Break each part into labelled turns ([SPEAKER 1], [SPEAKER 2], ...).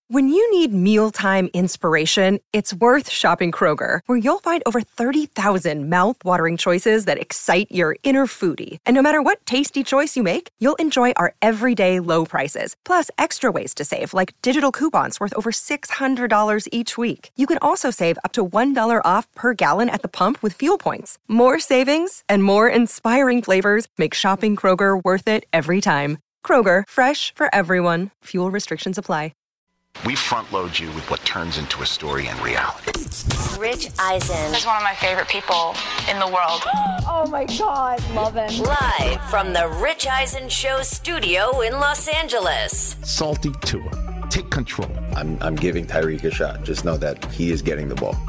[SPEAKER 1] When you need mealtime inspiration, it's worth shopping Kroger, where you'll find over 30,000 mouth-watering choices that excite your inner foodie. And no matter what tasty choice you make, you'll enjoy our everyday low prices, plus extra ways to save, like digital coupons worth over $600 each week. You can also save up to $1 off per gallon at the pump with fuel points. More savings and more inspiring flavors make shopping Kroger worth it every time. Kroger, fresh for everyone. Fuel restrictions apply.
[SPEAKER 2] We front load you with what turns into a story in reality.
[SPEAKER 3] Rich Eisen.
[SPEAKER 4] He's one of my favorite people in the world.
[SPEAKER 5] Oh my God, love him.
[SPEAKER 3] Live from the Rich Eisen Show studio in Los Angeles.
[SPEAKER 6] Salty Tua. Take control.
[SPEAKER 7] I'm giving Tyreek a shot. Just know that he is getting the ball.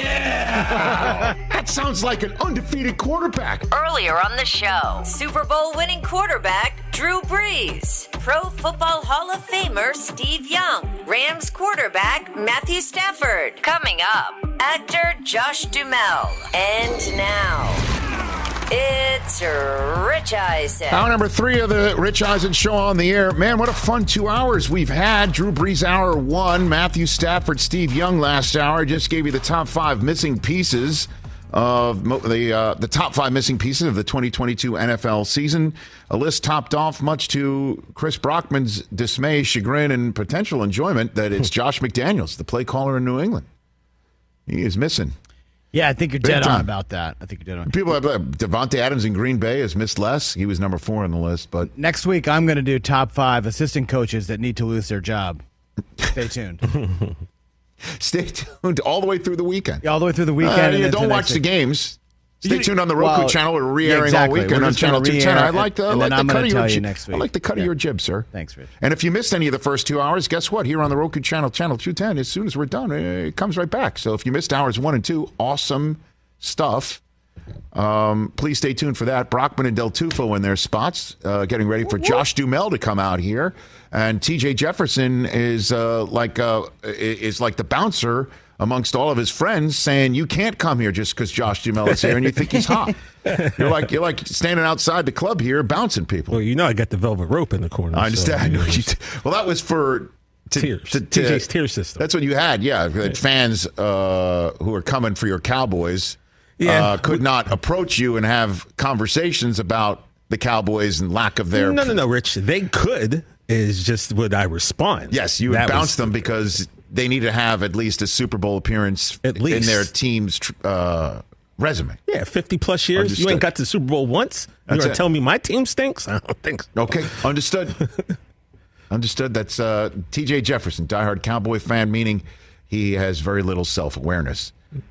[SPEAKER 6] Yeah! That sounds like an undefeated quarterback.
[SPEAKER 3] Earlier on the show, Super Bowl winning quarterback Drew Brees, Pro Football Hall of Famer Steve Young, Rams quarterback Matthew Stafford. Coming up, actor Josh Duhamel. And now, it's Rich Eisen.
[SPEAKER 6] Hour number 3 of the Rich Eisen Show on the air. Man, what a fun 2 hours we've had. Drew Brees, hour 1. Matthew Stafford, Steve Young last hour. I just gave you the top 5 missing pieces of the top 5 missing pieces of the 2022 NFL season. A list topped off, much to Chris Brockman's dismay, chagrin, and potential enjoyment, that it's Josh McDaniels, the play caller in New England. He is missing.
[SPEAKER 8] Yeah, I think you're dead on about that. I think you're dead on.
[SPEAKER 6] People have Devontae Adams in Green Bay has missed less. He was number 4 on the list. But
[SPEAKER 8] next week, I'm going to do top 5 assistant coaches that need to lose their job. Stay tuned.
[SPEAKER 6] Stay tuned all the way through the weekend.
[SPEAKER 8] Yeah, all the way through the weekend.
[SPEAKER 6] And don't watch the games. Stay tuned on the Roku channel. We're re-airing all weekend on Channel 210. I like the cut of your jib, sir.
[SPEAKER 8] Thanks, Rich.
[SPEAKER 6] And if you missed any of the first 2 hours, guess what? Here on the Roku channel, Channel 210, as soon as we're done, it comes right back. So if you missed hours 1 and 2, awesome stuff. Please stay tuned for that. Brockman and Del Tufo in their spots, getting ready for Josh Duhamel to come out here. And T.J. Jefferson is like the bouncer amongst all of his friends, saying you can't come here just because Josh Duhamel is here and you think he's hot. You're like standing outside the club here bouncing people.
[SPEAKER 9] Well, you know I got the velvet rope in the corner.
[SPEAKER 6] I understand.
[SPEAKER 9] So,
[SPEAKER 6] well, that was for
[SPEAKER 9] tiers. TJ's tier system.
[SPEAKER 6] That's what you had. Yeah, fans who are coming for your Cowboys could not approach you and have conversations about the Cowboys and lack of their.
[SPEAKER 9] No, Rich. They could. Is just would I respond?
[SPEAKER 6] Yes, you would bounce them because they need to have at least a Super Bowl appearance in their team's resume.
[SPEAKER 9] Yeah, 50-plus years. Understood. You ain't got to the Super Bowl once. You're going to tell me my team stinks? I don't think so.
[SPEAKER 6] Okay, understood. Understood. That's T.J. Jefferson, diehard Cowboy fan, meaning he has very little self-awareness.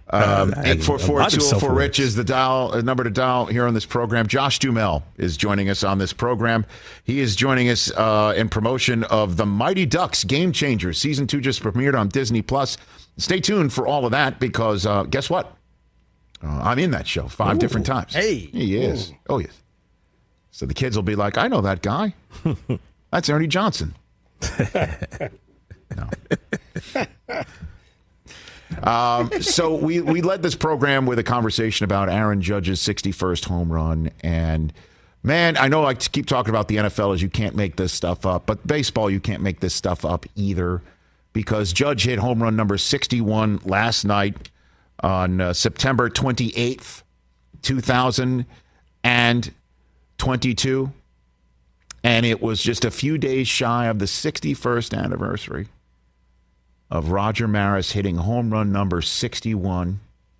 [SPEAKER 6] 844-204-RICH is the number to dial here on this program. Josh Duhamel is joining us on this program. He is joining us in promotion of The Mighty Ducks Game Changers. Season 2 just premiered on Disney+. Stay tuned for all of that because guess what? I'm in that show 5 different times.
[SPEAKER 8] Hey.
[SPEAKER 6] He is. Oh, yes. So the kids will be like, I know that guy. That's Ernie Johnson. No. So we led this program with a conversation about Aaron Judge's 61st home run. And, man, I know I keep talking about the NFL as you can't make this stuff up. But baseball, you can't make this stuff up either because Judge hit home run number 61 last night on September 28th, 2022. And it was just a few days shy of the 61st anniversary of Roger Maris hitting home run number 61.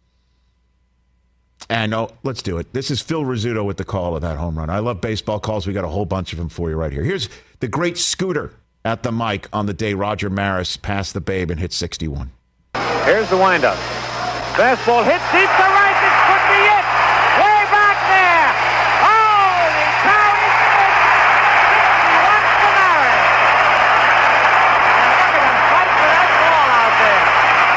[SPEAKER 6] And let's do it. This is Phil Rizzuto with the call of that home run. I love baseball calls. We got a whole bunch of them for you right here. Here's the great Scooter at the mic on the day Roger Maris passed the babe and hit 61.
[SPEAKER 10] Here's the windup. Fastball hit deep to right. This could be it. Way back there. Holy cow, he did it. 61 for Maris. And look at him fight for that ball out there.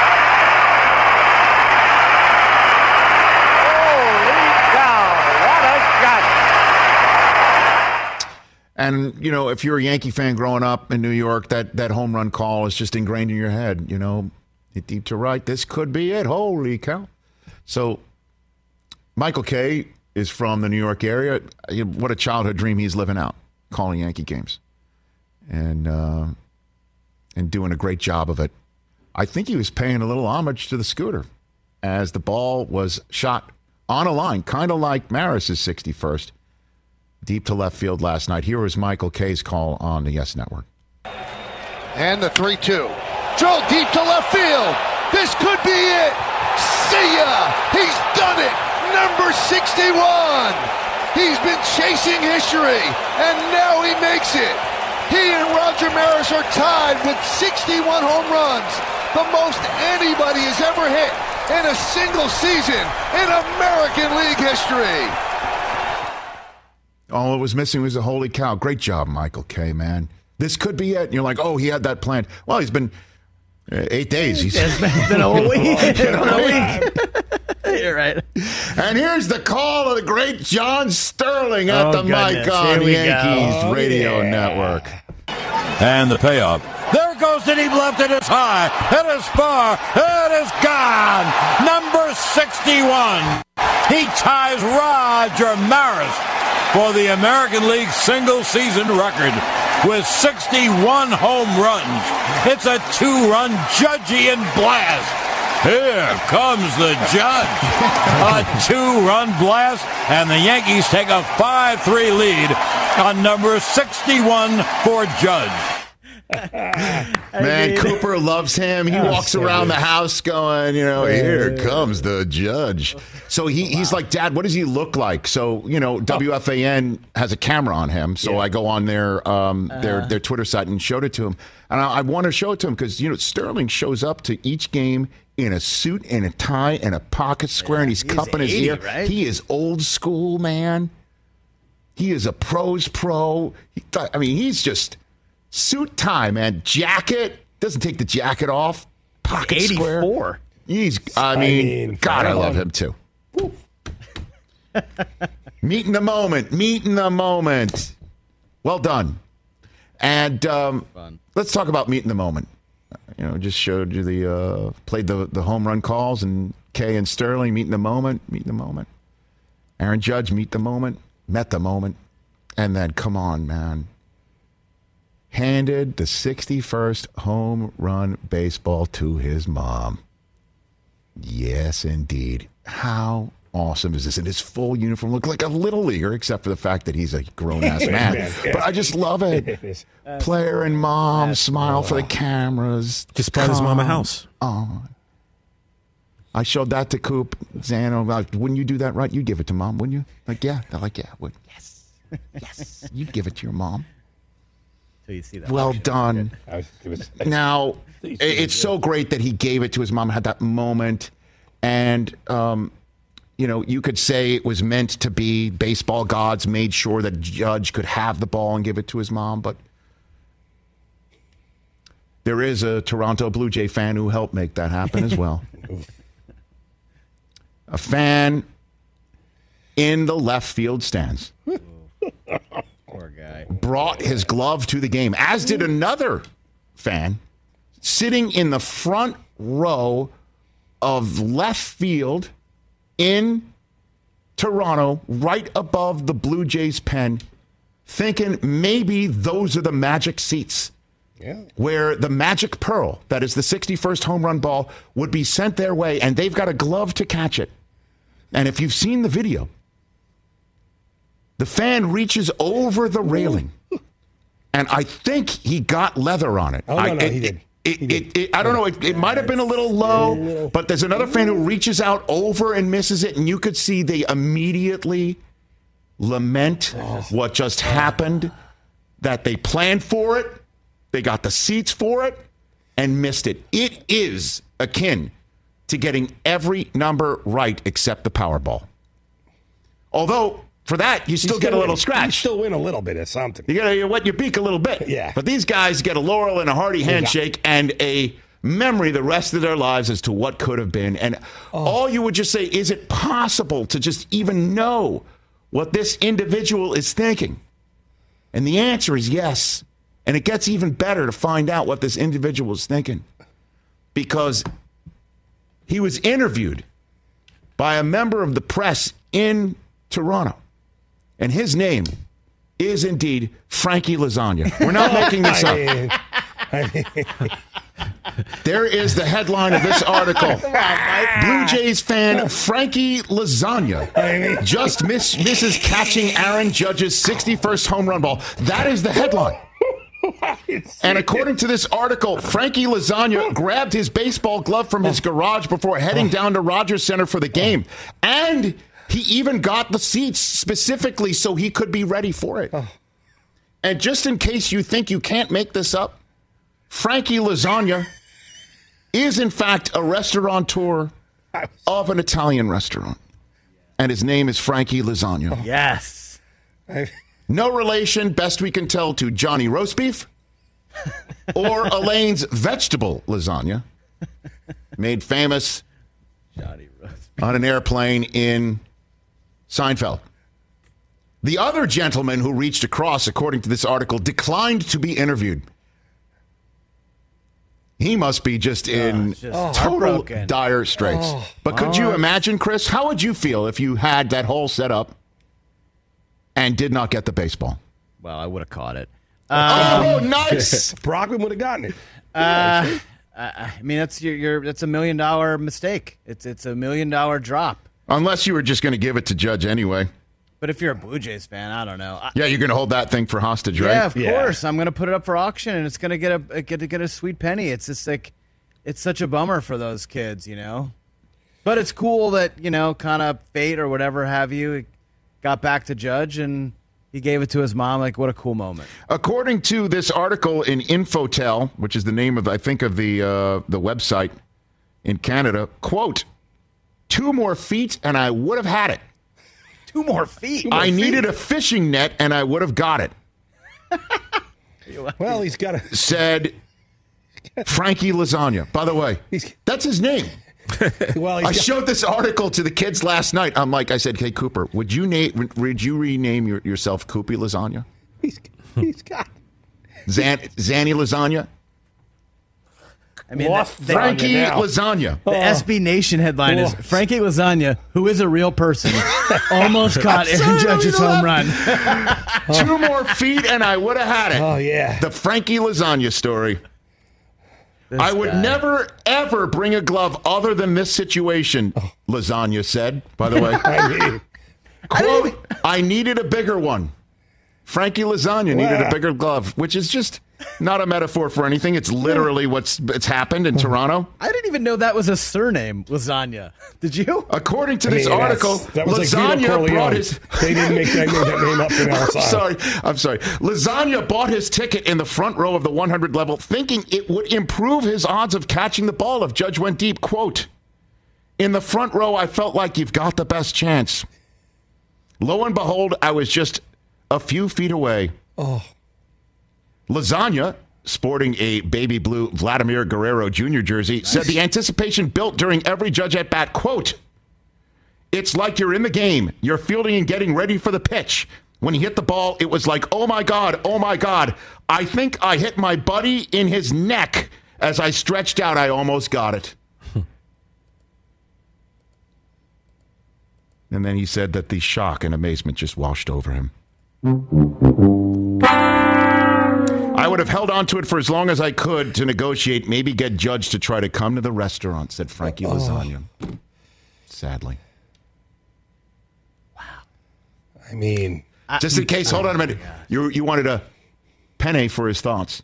[SPEAKER 10] Holy cow, what a shot.
[SPEAKER 6] And, you know, if you're a Yankee fan growing up in New York, that home run call is just ingrained in your head, you know. Hit deep to right. This could be it. Holy cow. So Michael Kay is from the New York area. What a childhood dream he's living out, calling Yankee games. And and doing a great job of it. I think he was paying a little homage to the scooter as the ball was shot on a line, kind of like Maris's 61st, deep to left field last night. Here was Michael Kay's call on the Yes Network.
[SPEAKER 11] And the 3-2. Drilled deep to left field. This could be it. See ya! He's done it! Number 61! He's been chasing history, and now he makes it. He and Roger Maris are tied with 61 home runs, the most anybody has ever hit in a single season in American League history.
[SPEAKER 6] All it was missing was a holy cow. Great job, Michael Kay, man. This could be it. And you're like, oh, he had that planned. Well, he's been 8 days.
[SPEAKER 8] It's been a week. You're right.
[SPEAKER 6] And here's the call of the great John Sterling at the mic on Yankees Radio Network.
[SPEAKER 12] And the payoff. There goes the deep left. It is high. It is far. It is gone. Number 61. He ties Roger Maris for the American League single-season record with 61 home runs. It's a 2-run Judgian blast. Here comes the Judge. A 2-run blast, and the Yankees take a 5-3 lead on number 61 for Judge.
[SPEAKER 6] Man, Cooper loves him. He walks around the house going, here comes the Judge. So he's like, Dad, what does he look like? So, WFAN has a camera on him. So I go on their Twitter site and showed it to him. And I want to show it to him because, Sterling shows up to each game in a suit and a tie and a pocket square, and he's cupping his ear.
[SPEAKER 8] Right?
[SPEAKER 6] He is old school, man. He is a pro's pro. He's just suit, tie, man. Jacket. Doesn't take the jacket off. Pocket
[SPEAKER 8] 84.
[SPEAKER 6] Square. God, I love him too. Meeting the moment. Well done. And let's talk about meeting the moment. Just showed you played the home run calls, and Kay and Sterling meeting the moment. Aaron Judge met the moment, and then come on, man. Handed the 61st home run baseball to his mom. Yes, indeed. How awesome is this? In his full uniform, look like a little leaguer, except for the fact that he's a grown-ass man. But I just love it. Player and mom smile for the cameras.
[SPEAKER 9] Just bought his mom a house.
[SPEAKER 6] Oh. I showed that to Coop. Zano, like, wouldn't you do that right? You'd give it to mom, wouldn't you? Like, yeah. They're like, yeah, I would. Yes. You'd give it to your mom.
[SPEAKER 8] So you see that.
[SPEAKER 6] Well done. Now, it's so great that he gave it to his mom, had that moment. And, you could say it was meant to be. Baseball gods made sure that Judge could have the ball and give it to his mom. But there is a Toronto Blue Jay fan who helped make that happen as well. A fan in the left field stands.
[SPEAKER 8] Poor guy.
[SPEAKER 6] Brought his glove to the game, as did another fan sitting in the front row of left field in Toronto, right above the Blue Jays pen, thinking maybe those are the magic seats where the magic pearl, that is the 61st home run ball, would be sent their way, and they've got a glove to catch it. And if you've seen the video, the fan reaches over the railing, and I think he got leather on it.
[SPEAKER 13] No, he did.
[SPEAKER 6] I don't know. It might have been a little low, but there's another fan who reaches out over and misses it, and you could see they immediately lament what just happened, that they planned for it, they got the seats for it, and missed it. It is akin to getting every number right except the Powerball. Although, for that, you still get a little scratch. You
[SPEAKER 13] still win a little bit of something.
[SPEAKER 6] You got to wet your beak a little bit.
[SPEAKER 13] Yeah.
[SPEAKER 6] But these guys get a laurel and a hearty handshake and a memory the rest of their lives as to what could have been. And all you would just say, is it possible to just even know what this individual is thinking? And the answer is yes. And it gets even better to find out what this individual is thinking. Because he was interviewed by a member of the press in Toronto. And his name is indeed Frankie Lasagna. We're not making this up. There is the headline of this article. Blue Jays fan Frankie Lasagna just misses catching Aaron Judge's 61st home run ball. That is the headline. And according to this article, Frankie Lasagna grabbed his baseball glove from his garage before heading down to Rogers Center for the game. And he even got the seats specifically so he could be ready for it. And just in case you think you can't make this up, Frankie Lasagna is in fact a restaurateur of an Italian restaurant. And his name is Frankie Lasagna.
[SPEAKER 8] Yes.
[SPEAKER 6] No relation, best we can tell, to Johnny Roast Beef or Elaine's Vegetable Lasagna, made famous on an airplane in Seinfeld. The other gentleman who reached across, according to this article, declined to be interviewed. He must be just in total dire straits. But could you imagine, Chris, how would you feel if you had that whole setup and did not get the baseball?
[SPEAKER 8] Well, I would have caught it.
[SPEAKER 6] Nice!
[SPEAKER 13] Brockman would have gotten it.
[SPEAKER 8] I mean, that's that's $1 million mistake. It's a $1 million drop.
[SPEAKER 6] Unless you were just going to give it to Judge anyway.
[SPEAKER 8] But if you're a Blue Jays fan, I don't know.
[SPEAKER 6] Yeah, you're going to hold that thing for hostage, right?
[SPEAKER 8] Yeah, of course. I'm going to put it up for auction, and it's going to get a sweet penny. It's just like, it's such a bummer for those kids, you know. But it's cool that, you know, kind of fate or whatever have you, it got back to Judge, and he gave it to his mom. Like, what a cool moment.
[SPEAKER 6] According to this article in Infotel, which is the name of, I think, of the website in Canada, quote, 2 more feet and I would have had it.
[SPEAKER 8] 2 more feet.
[SPEAKER 6] I needed a fishing net, and I would have got it.
[SPEAKER 13] Well, he's got a...
[SPEAKER 6] Said Frankie Lasagna. By the way, that's his name.
[SPEAKER 13] Well,
[SPEAKER 6] I showed this article to the kids last night. I said, hey, Cooper, would you rename yourself Koopy Lasagna?
[SPEAKER 13] He's got...
[SPEAKER 6] Zanny Lasagna?
[SPEAKER 8] I mean,
[SPEAKER 6] Frankie Lasagna.
[SPEAKER 8] The SB Nation headline is Frankie Lasagna, who is a real person, almost caught Aaron Judge's home run.
[SPEAKER 6] 2 more feet and I would have had it.
[SPEAKER 13] Oh, yeah.
[SPEAKER 6] The Frankie Lasagna story. I would never, ever bring a glove other than this situation, Lasagna said, by the way. Quote, I needed a bigger one. Frankie Lasagna needed a bigger glove, which is just not a metaphor for anything. It's literally it's happened in Toronto.
[SPEAKER 8] I didn't even know that was a surname, Lasagna. Did you?
[SPEAKER 6] According to this article, Lasagna brought his...
[SPEAKER 13] They didn't make that name up in LSI.
[SPEAKER 6] I'm sorry. Lasagna bought his ticket in the front row of the 100 level, thinking it would improve his odds of catching the ball if Judge went deep. Quote, in the front row, I felt like you've got the best chance. Lo and behold, I was just a few feet away. Lasagna, sporting a baby blue Vladimir Guerrero Jr. jersey, said the anticipation built during every Judge at bat. Quote, it's like you're in the game. You're fielding and getting ready for the pitch. When he hit the ball, it was like, oh my God, oh my God. I think I hit my buddy in his neck. As I stretched out, I almost got it. And then he said that the shock and amazement just washed over him. I would have held on to it for as long as I could to negotiate, maybe get Judge to try to come to the restaurant, said Frankie Lasagna. Sadly.
[SPEAKER 13] Wow. I mean...
[SPEAKER 6] Just in case, hold on a minute. You wanted a penne for his thoughts.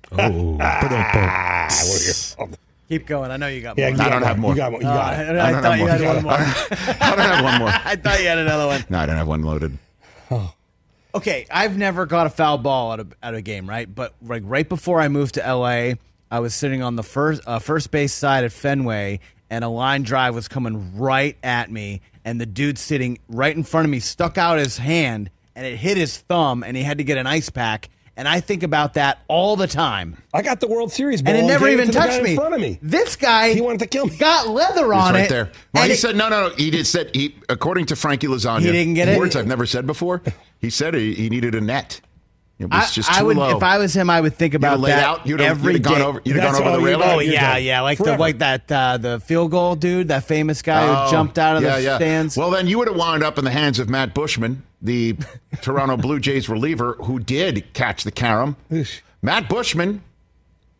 [SPEAKER 8] Keep going. I know you got more.
[SPEAKER 6] I don't have more.
[SPEAKER 13] You got one.
[SPEAKER 8] I thought you had one more.
[SPEAKER 6] I don't have one more.
[SPEAKER 8] I thought you had another one.
[SPEAKER 6] No, I don't have one loaded.
[SPEAKER 8] Okay, I've never got a foul ball at a game, right? But right before I moved to LA, I was sitting on the first base side at Fenway, and a line drive was coming right at me, and the dude sitting right in front of me stuck out his hand, and it hit his thumb, and he had to get an ice pack. And I think about that all the time.
[SPEAKER 13] I got the World Series ball
[SPEAKER 8] and it never even touched
[SPEAKER 13] me.
[SPEAKER 8] In
[SPEAKER 13] front of me.
[SPEAKER 8] This guy,
[SPEAKER 13] he wanted to kill me.
[SPEAKER 8] Got leather on
[SPEAKER 6] right
[SPEAKER 8] it.
[SPEAKER 6] There. Well, he said no. He did said according to Frankie Lasagna,
[SPEAKER 8] he didn't get
[SPEAKER 6] words I've never said before. He said he needed a net. It was just too
[SPEAKER 8] I would,
[SPEAKER 6] low.
[SPEAKER 8] If I was him, I would think about that every day.
[SPEAKER 6] You'd have gone over the railing.
[SPEAKER 8] Oh yeah, like the field goal dude, that famous guy who jumped out of the stands.
[SPEAKER 6] Well, then you would have wound up in the hands of Matt Bushman, the Toronto Blue Jays reliever, who did catch the carom. Matt Bushman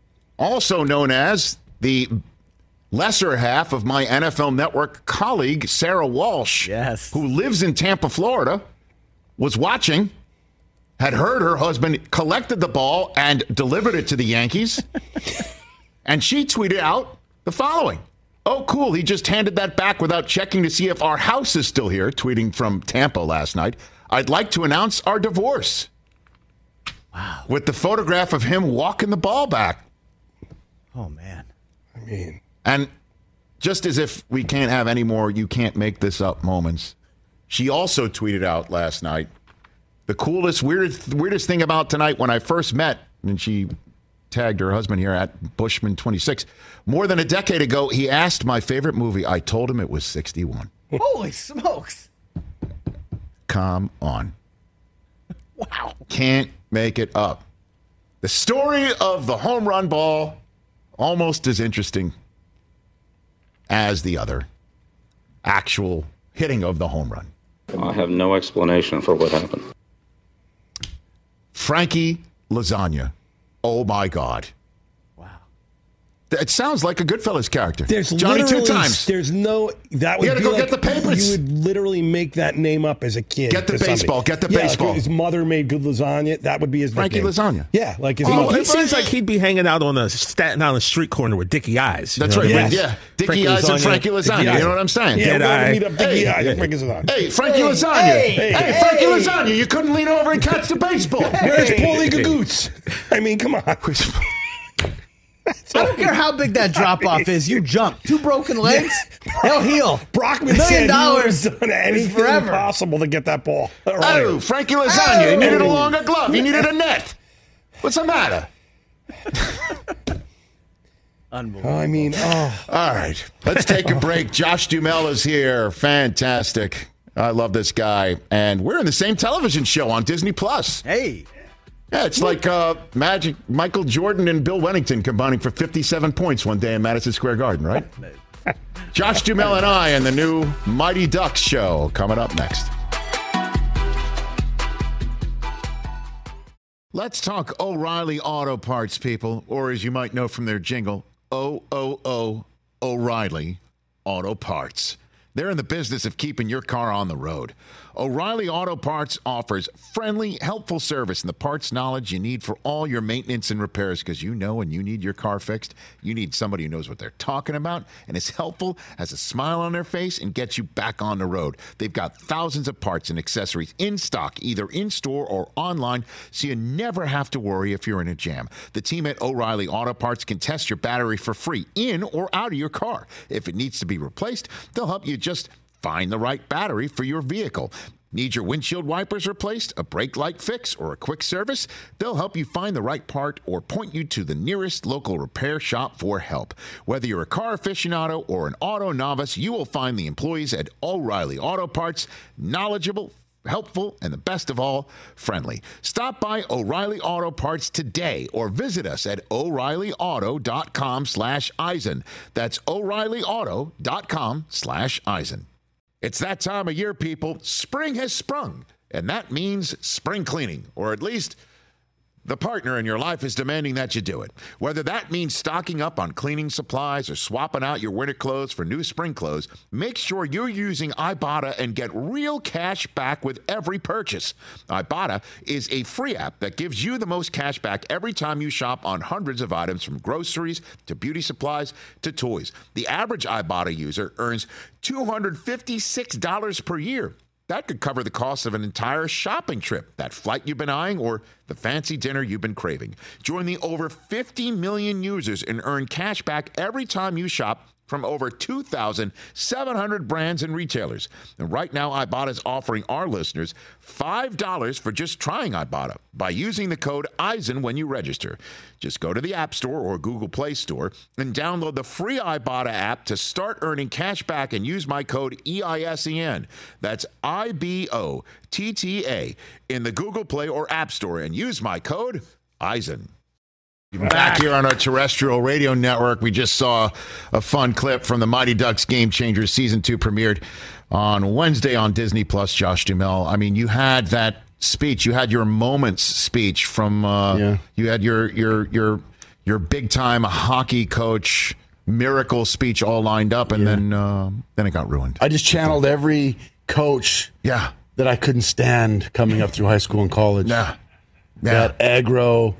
[SPEAKER 6] also known as the lesser half of my NFL Network colleague, Sarah Walsh, who lives in Tampa, Florida, was watching, had heard her husband collected the ball and delivered it to the Yankees, and she tweeted out the following. Oh, cool, he just handed that back without checking to see if our house is still here, tweeting from Tampa last night. I'd like to announce our divorce. Wow. With the photograph of him walking the ball back.
[SPEAKER 8] Oh, man.
[SPEAKER 13] I mean...
[SPEAKER 6] And just as if we can't have any more you can't make this up moments, she also tweeted out last night, the coolest, weirdest thing about tonight when I first met, and she tagged her husband here at Bushman 26. More than a decade ago, he asked my favorite movie. I told him it was 61.
[SPEAKER 8] Holy smokes.
[SPEAKER 6] Come on.
[SPEAKER 8] Wow.
[SPEAKER 6] Can't make it up. The story of the home run ball, almost as interesting as the other actual hitting of the home run.
[SPEAKER 14] I have no explanation for what happened.
[SPEAKER 6] Frankie Lasagna. Oh, my God.
[SPEAKER 8] Wow.
[SPEAKER 6] It sounds like a Goodfellas character.
[SPEAKER 13] There's
[SPEAKER 6] Johnny two times.
[SPEAKER 13] There's no... That would
[SPEAKER 6] you gotta
[SPEAKER 13] be
[SPEAKER 6] go
[SPEAKER 13] like,
[SPEAKER 6] get the papers.
[SPEAKER 13] You would literally make that name up as a kid.
[SPEAKER 6] Get the baseball.
[SPEAKER 13] Somebody.
[SPEAKER 6] Get the baseball.
[SPEAKER 13] His mother made good lasagna. That would be his
[SPEAKER 6] Frankie
[SPEAKER 13] nickname.
[SPEAKER 6] Lasagna.
[SPEAKER 13] Yeah, like his
[SPEAKER 9] Oh,
[SPEAKER 13] mother.
[SPEAKER 9] it seems like he'd be hanging out on a Staten Island street corner with Dickie Eyes.
[SPEAKER 6] That's right.
[SPEAKER 13] Yes.
[SPEAKER 6] Yeah. Dickie Eyes and Frankie Lasagna. You know what I'm saying?
[SPEAKER 13] Yeah, we're
[SPEAKER 9] I-
[SPEAKER 13] going to meet up Dickie Eyes and Frankie Lasagna.
[SPEAKER 6] Hey, Frankie Lasagna. Hey, Frankie Lasagna. You couldn't lean over and catch the baseball.
[SPEAKER 13] Where's Paulie Gagoots? I mean, come on.
[SPEAKER 8] I don't care how big that drop-off is. You jump. 2 broken legs, they'll heal.
[SPEAKER 13] Brockman
[SPEAKER 8] $1
[SPEAKER 13] said
[SPEAKER 8] million
[SPEAKER 13] he would have done anything
[SPEAKER 8] forever.
[SPEAKER 13] possible to get that ball.
[SPEAKER 6] Oh, Frankie Lasagna. You needed a longer glove. You needed a net. What's the matter?
[SPEAKER 8] Unbelievable.
[SPEAKER 13] I mean,
[SPEAKER 6] All right. Let's take a break. Josh Duhamel is here. Fantastic. I love this guy. And we're in the same television show on Disney Plus.
[SPEAKER 8] Hey.
[SPEAKER 6] Yeah, it's like Magic Michael Jordan and Bill Wennington combining for 57 points one day in Madison Square Garden, right? Josh Duhamel and I and the new Mighty Ducks show coming up next. Let's talk O'Reilly Auto Parts, people, or as you might know from their jingle, O-O-O O'Reilly Auto Parts. They're in the business of keeping your car on the road. O'Reilly Auto Parts offers friendly, helpful service and the parts knowledge you need for all your maintenance and repairs, because you know when you need your car fixed, you need somebody who knows what they're talking about and is helpful, has a smile on their face, and gets you back on the road. They've got thousands of parts and accessories in stock, either in-store or online, so you never have to worry if you're in a jam. The team at O'Reilly Auto Parts can test your battery for free in or out of your car. If it needs to be replaced, they'll help you just find the right battery for your vehicle. Need your windshield wipers replaced, a brake light fix, or a quick service? They'll help you find the right part or point you to the nearest local repair shop for help. Whether you're a car aficionado or an auto novice, you will find the employees at O'Reilly Auto Parts knowledgeable, helpful, and the best of all, friendly. Stop by O'Reilly Auto Parts today or visit us at O'ReillyAuto.com/Eisen. That's O'ReillyAuto.com/Eisen. It's that time of year, people. Spring has sprung, and that means spring cleaning, or at least the partner in your life is demanding that you do it. Whether that means stocking up on cleaning supplies or swapping out your winter clothes for new spring clothes, make sure you're using Ibotta and get real cash back with every purchase. Ibotta is a free app that gives you the most cash back every time you shop on hundreds of items, from groceries to beauty supplies to toys. The average Ibotta user earns $256 per year. That could cover the cost of an entire shopping trip, that flight you've been eyeing, or the fancy dinner you've been craving. Join the over 50 million users and earn cash back every time you shop from over 2,700 brands and retailers. And right now, Ibotta is offering our listeners $5 for just trying Ibotta by using the code Eisen when you register. Just go to the App Store or Google Play Store and download the free Ibotta app to start earning cash back and use my code EISEN. That's IBOTTA in the Google Play or App Store and use my code Eisen. Back here on our terrestrial radio network, we just saw a fun clip from the Mighty Ducks Game Changers Season 2 premiered on Wednesday on Disney Plus. Josh Duhamel, I mean, you had that speech, you had your moments speech from, you had your your big-time hockey coach miracle speech all lined up, and then it got ruined.
[SPEAKER 15] I just channeled every coach that I couldn't stand coming up through high school and college.
[SPEAKER 6] Yeah.
[SPEAKER 15] That aggro,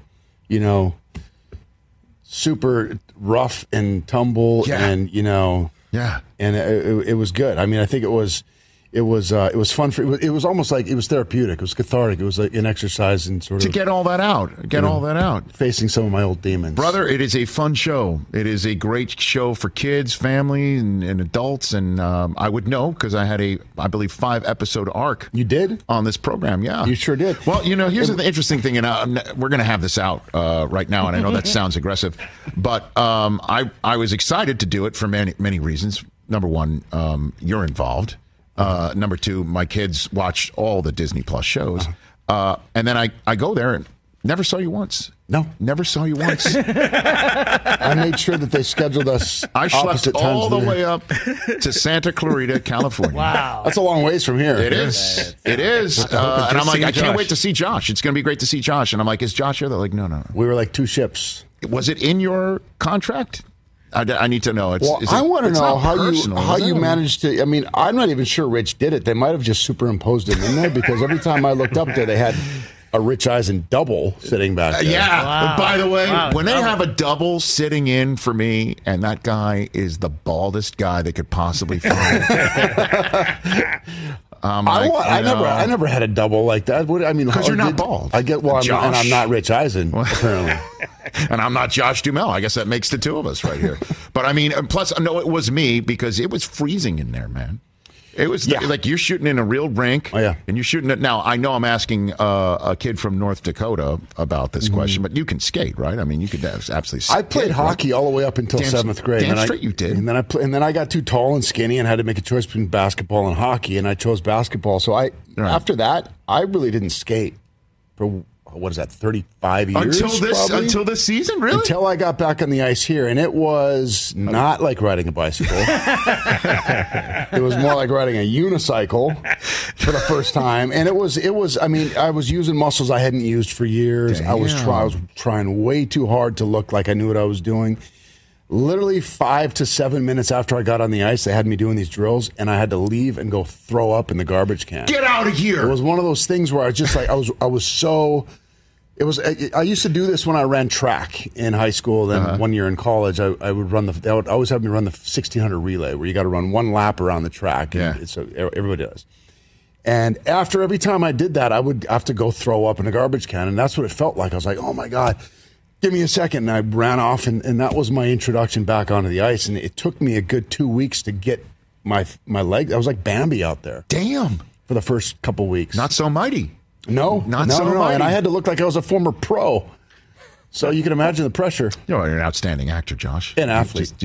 [SPEAKER 15] super rough and tumble, and and it was good. I mean, I think it was fun it was almost like it was therapeutic. It was cathartic. It was like an exercise and sort of
[SPEAKER 6] to get all that out,
[SPEAKER 15] facing some of my old demons.
[SPEAKER 6] Brother, it is a fun show. It is a great show for kids, family, and adults. And I would know because I had I believe 5-episode arc.
[SPEAKER 15] You did
[SPEAKER 6] on this program, yeah.
[SPEAKER 15] You sure did.
[SPEAKER 6] Well, here's the interesting thing, and we're going to have this out right now, and I know that sounds aggressive, but I was excited to do it for many reasons. Number one, you're involved. Number two, my kids watch all the Disney Plus shows. And then I go there and never saw you once.
[SPEAKER 15] No.
[SPEAKER 6] Never saw you once.
[SPEAKER 15] I made sure that they scheduled us
[SPEAKER 6] I schlepped all the way up to Santa Clarita, California.
[SPEAKER 8] Wow.
[SPEAKER 15] That's a long ways from here.
[SPEAKER 6] It is. It is. And I'm like, I can't wait to see Josh. It's going to be great to see Josh. And I'm like, is Josh here? They're like, no.
[SPEAKER 15] We were like two ships.
[SPEAKER 6] Was it in your contract? I need to know.
[SPEAKER 15] I want to know how you managed to. I mean, I'm not even sure Rich did it. They might have just superimposed it in there because every time I looked up there, they had a Rich Eisen double sitting back there.
[SPEAKER 6] Yeah.
[SPEAKER 8] Wow.
[SPEAKER 6] By the way,
[SPEAKER 8] Wow.
[SPEAKER 6] when they have a double sitting in for me, and that guy is the baldest guy they could possibly find.
[SPEAKER 15] I never had a double like that.
[SPEAKER 6] Because you're not bald.
[SPEAKER 15] I'm not Rich Eisen apparently.
[SPEAKER 6] And I'm not Josh Duhamel. I guess that makes the two of us right here. But I mean, plus, no, it was me because it was freezing in there, man. It was like you're shooting in a real rink.
[SPEAKER 15] Oh, yeah.
[SPEAKER 6] And you're shooting it. Now, I know I'm asking a kid from North Dakota about this question, but you can skate, right? I mean, you could absolutely skate.
[SPEAKER 15] I played hockey all the way up until 7th grade.
[SPEAKER 6] Damn straight you did.
[SPEAKER 15] And then I got too tall and skinny and had to make a choice between basketball and hockey, and I chose basketball. So after that, I really didn't skate for, 35 years?
[SPEAKER 6] Until this season, really?
[SPEAKER 15] Until I got back on the ice here, and it was not like riding a bicycle. It was more like riding a unicycle for the first time, and it was. I mean, I was using muscles I hadn't used for years. I was trying way too hard to look like I knew what I was doing. Literally 5 to 7 minutes after I got on the ice, they had me doing these drills, and I had to leave and go throw up in the garbage can.
[SPEAKER 6] Get out of here!
[SPEAKER 15] It was one of those things where I just like I was so. It was. I used to do this when I ran track in high school. Then 1 year in college, I would run they would always have me run the 1600 relay, where you got to run one lap around the track. And everybody does. And after every time I did that, I would have to go throw up in a garbage can, and that's what it felt like. I was like, oh my God, give me a second. And I ran off, and that was my introduction back onto the ice. And it took me a good 2 weeks to get my legs. I was like Bambi out there.
[SPEAKER 6] Damn.
[SPEAKER 15] For the first couple weeks.
[SPEAKER 6] Not so mighty.
[SPEAKER 15] No. And I had to look like I was a former pro. So you can imagine the pressure.
[SPEAKER 6] You're an outstanding actor, Josh.
[SPEAKER 15] An athlete.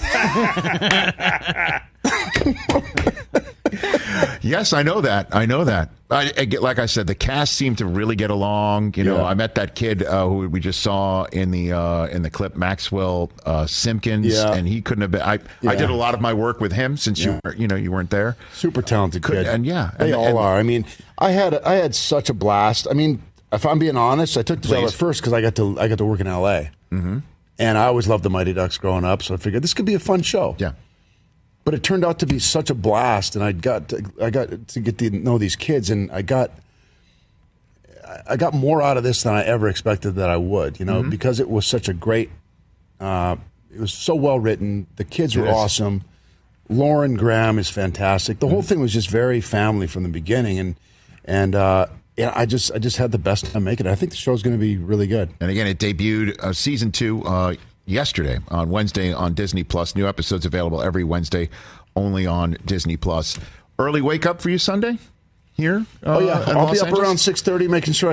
[SPEAKER 6] Yes, I know that. Like I said, the cast seemed to really get along. I met that kid who we just saw in the clip, Maxwell Simpkins, and he couldn't have been. I did a lot of my work with him since you weren't there.
[SPEAKER 15] Super talented kid,
[SPEAKER 6] and
[SPEAKER 15] they all are. I mean, I had such a blast. I mean, if I'm being honest, I took the job at first because I got to work in L.A. Mm-hmm. And I always loved the Mighty Ducks growing up, so I figured this could be a fun show.
[SPEAKER 6] Yeah.
[SPEAKER 15] But it turned out to be such a blast, and I got to get to know these kids, and I got more out of this than I ever expected that I would. Because it was such a great. It was so well written. The kids were awesome. Lauren Graham is fantastic. The whole thing was just very family from the beginning, and I just had the best time making it. I think the show's going to be really good.
[SPEAKER 6] And again, it debuted season 2. Yesterday on Wednesday on Disney Plus. New episodes available every Wednesday, only on Disney Plus. Early wake up for you Sunday here?
[SPEAKER 15] I'll be up around 6:30 making sure.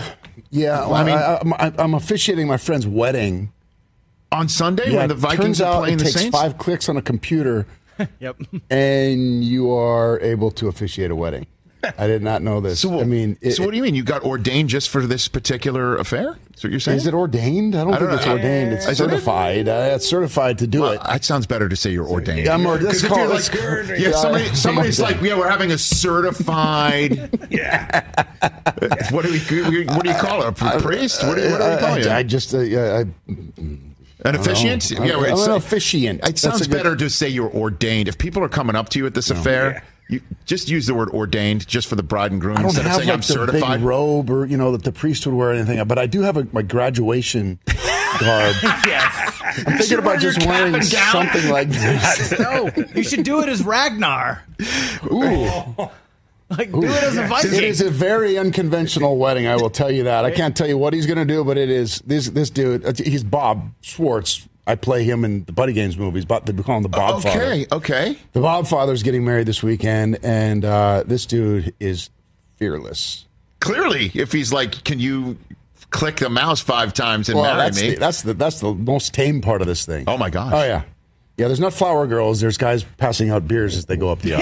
[SPEAKER 15] I'm officiating my friend's wedding
[SPEAKER 6] on Sunday when the Vikings are playing the Saints.
[SPEAKER 15] It takes 5 clicks on a computer.
[SPEAKER 8] Yep.
[SPEAKER 15] And you are able to officiate a wedding. I did not know this.
[SPEAKER 6] So,
[SPEAKER 15] I mean,
[SPEAKER 6] so what do you mean? You got ordained just for this particular affair? That's what you're saying?
[SPEAKER 15] Is it ordained? I don't think it's ordained. It's certified. It's certified to do it.
[SPEAKER 6] That sounds better to say you're ordained.
[SPEAKER 15] I'm ordained.
[SPEAKER 6] Somebody's like, we're having a certified. What do you call it? A priest? What do you call it?
[SPEAKER 15] I just. An
[SPEAKER 6] officiant?
[SPEAKER 15] I'm an officiant.
[SPEAKER 6] It sounds better to say you're ordained. If people are coming up to you at this affair, you just use the word ordained just for the bride and groom instead of saying I'm certified.
[SPEAKER 15] Big robe or that the priest would wear or anything, but I do have my graduation garb.
[SPEAKER 8] Yes.
[SPEAKER 15] I'm thinking about just wearing something like this.
[SPEAKER 8] No, you should do it as Ragnar.
[SPEAKER 15] Ooh.
[SPEAKER 8] Do it as a Viking.
[SPEAKER 15] It is a very unconventional wedding, I will tell you that. I can't tell you what he's going to do, but it is. This dude, he's Bob Schwartz. I play him in the Buddy Games movies, but they call him the Bob Father.
[SPEAKER 6] Okay.
[SPEAKER 15] The Bob Father's getting married this weekend, and this dude is fearless.
[SPEAKER 6] Clearly, if he's like, can you click the mouse 5 times and marry me?
[SPEAKER 15] That's the most tame part of this thing.
[SPEAKER 6] Oh, my gosh.
[SPEAKER 15] Oh, yeah. Yeah, there's not flower girls. There's guys passing out beers as they go up the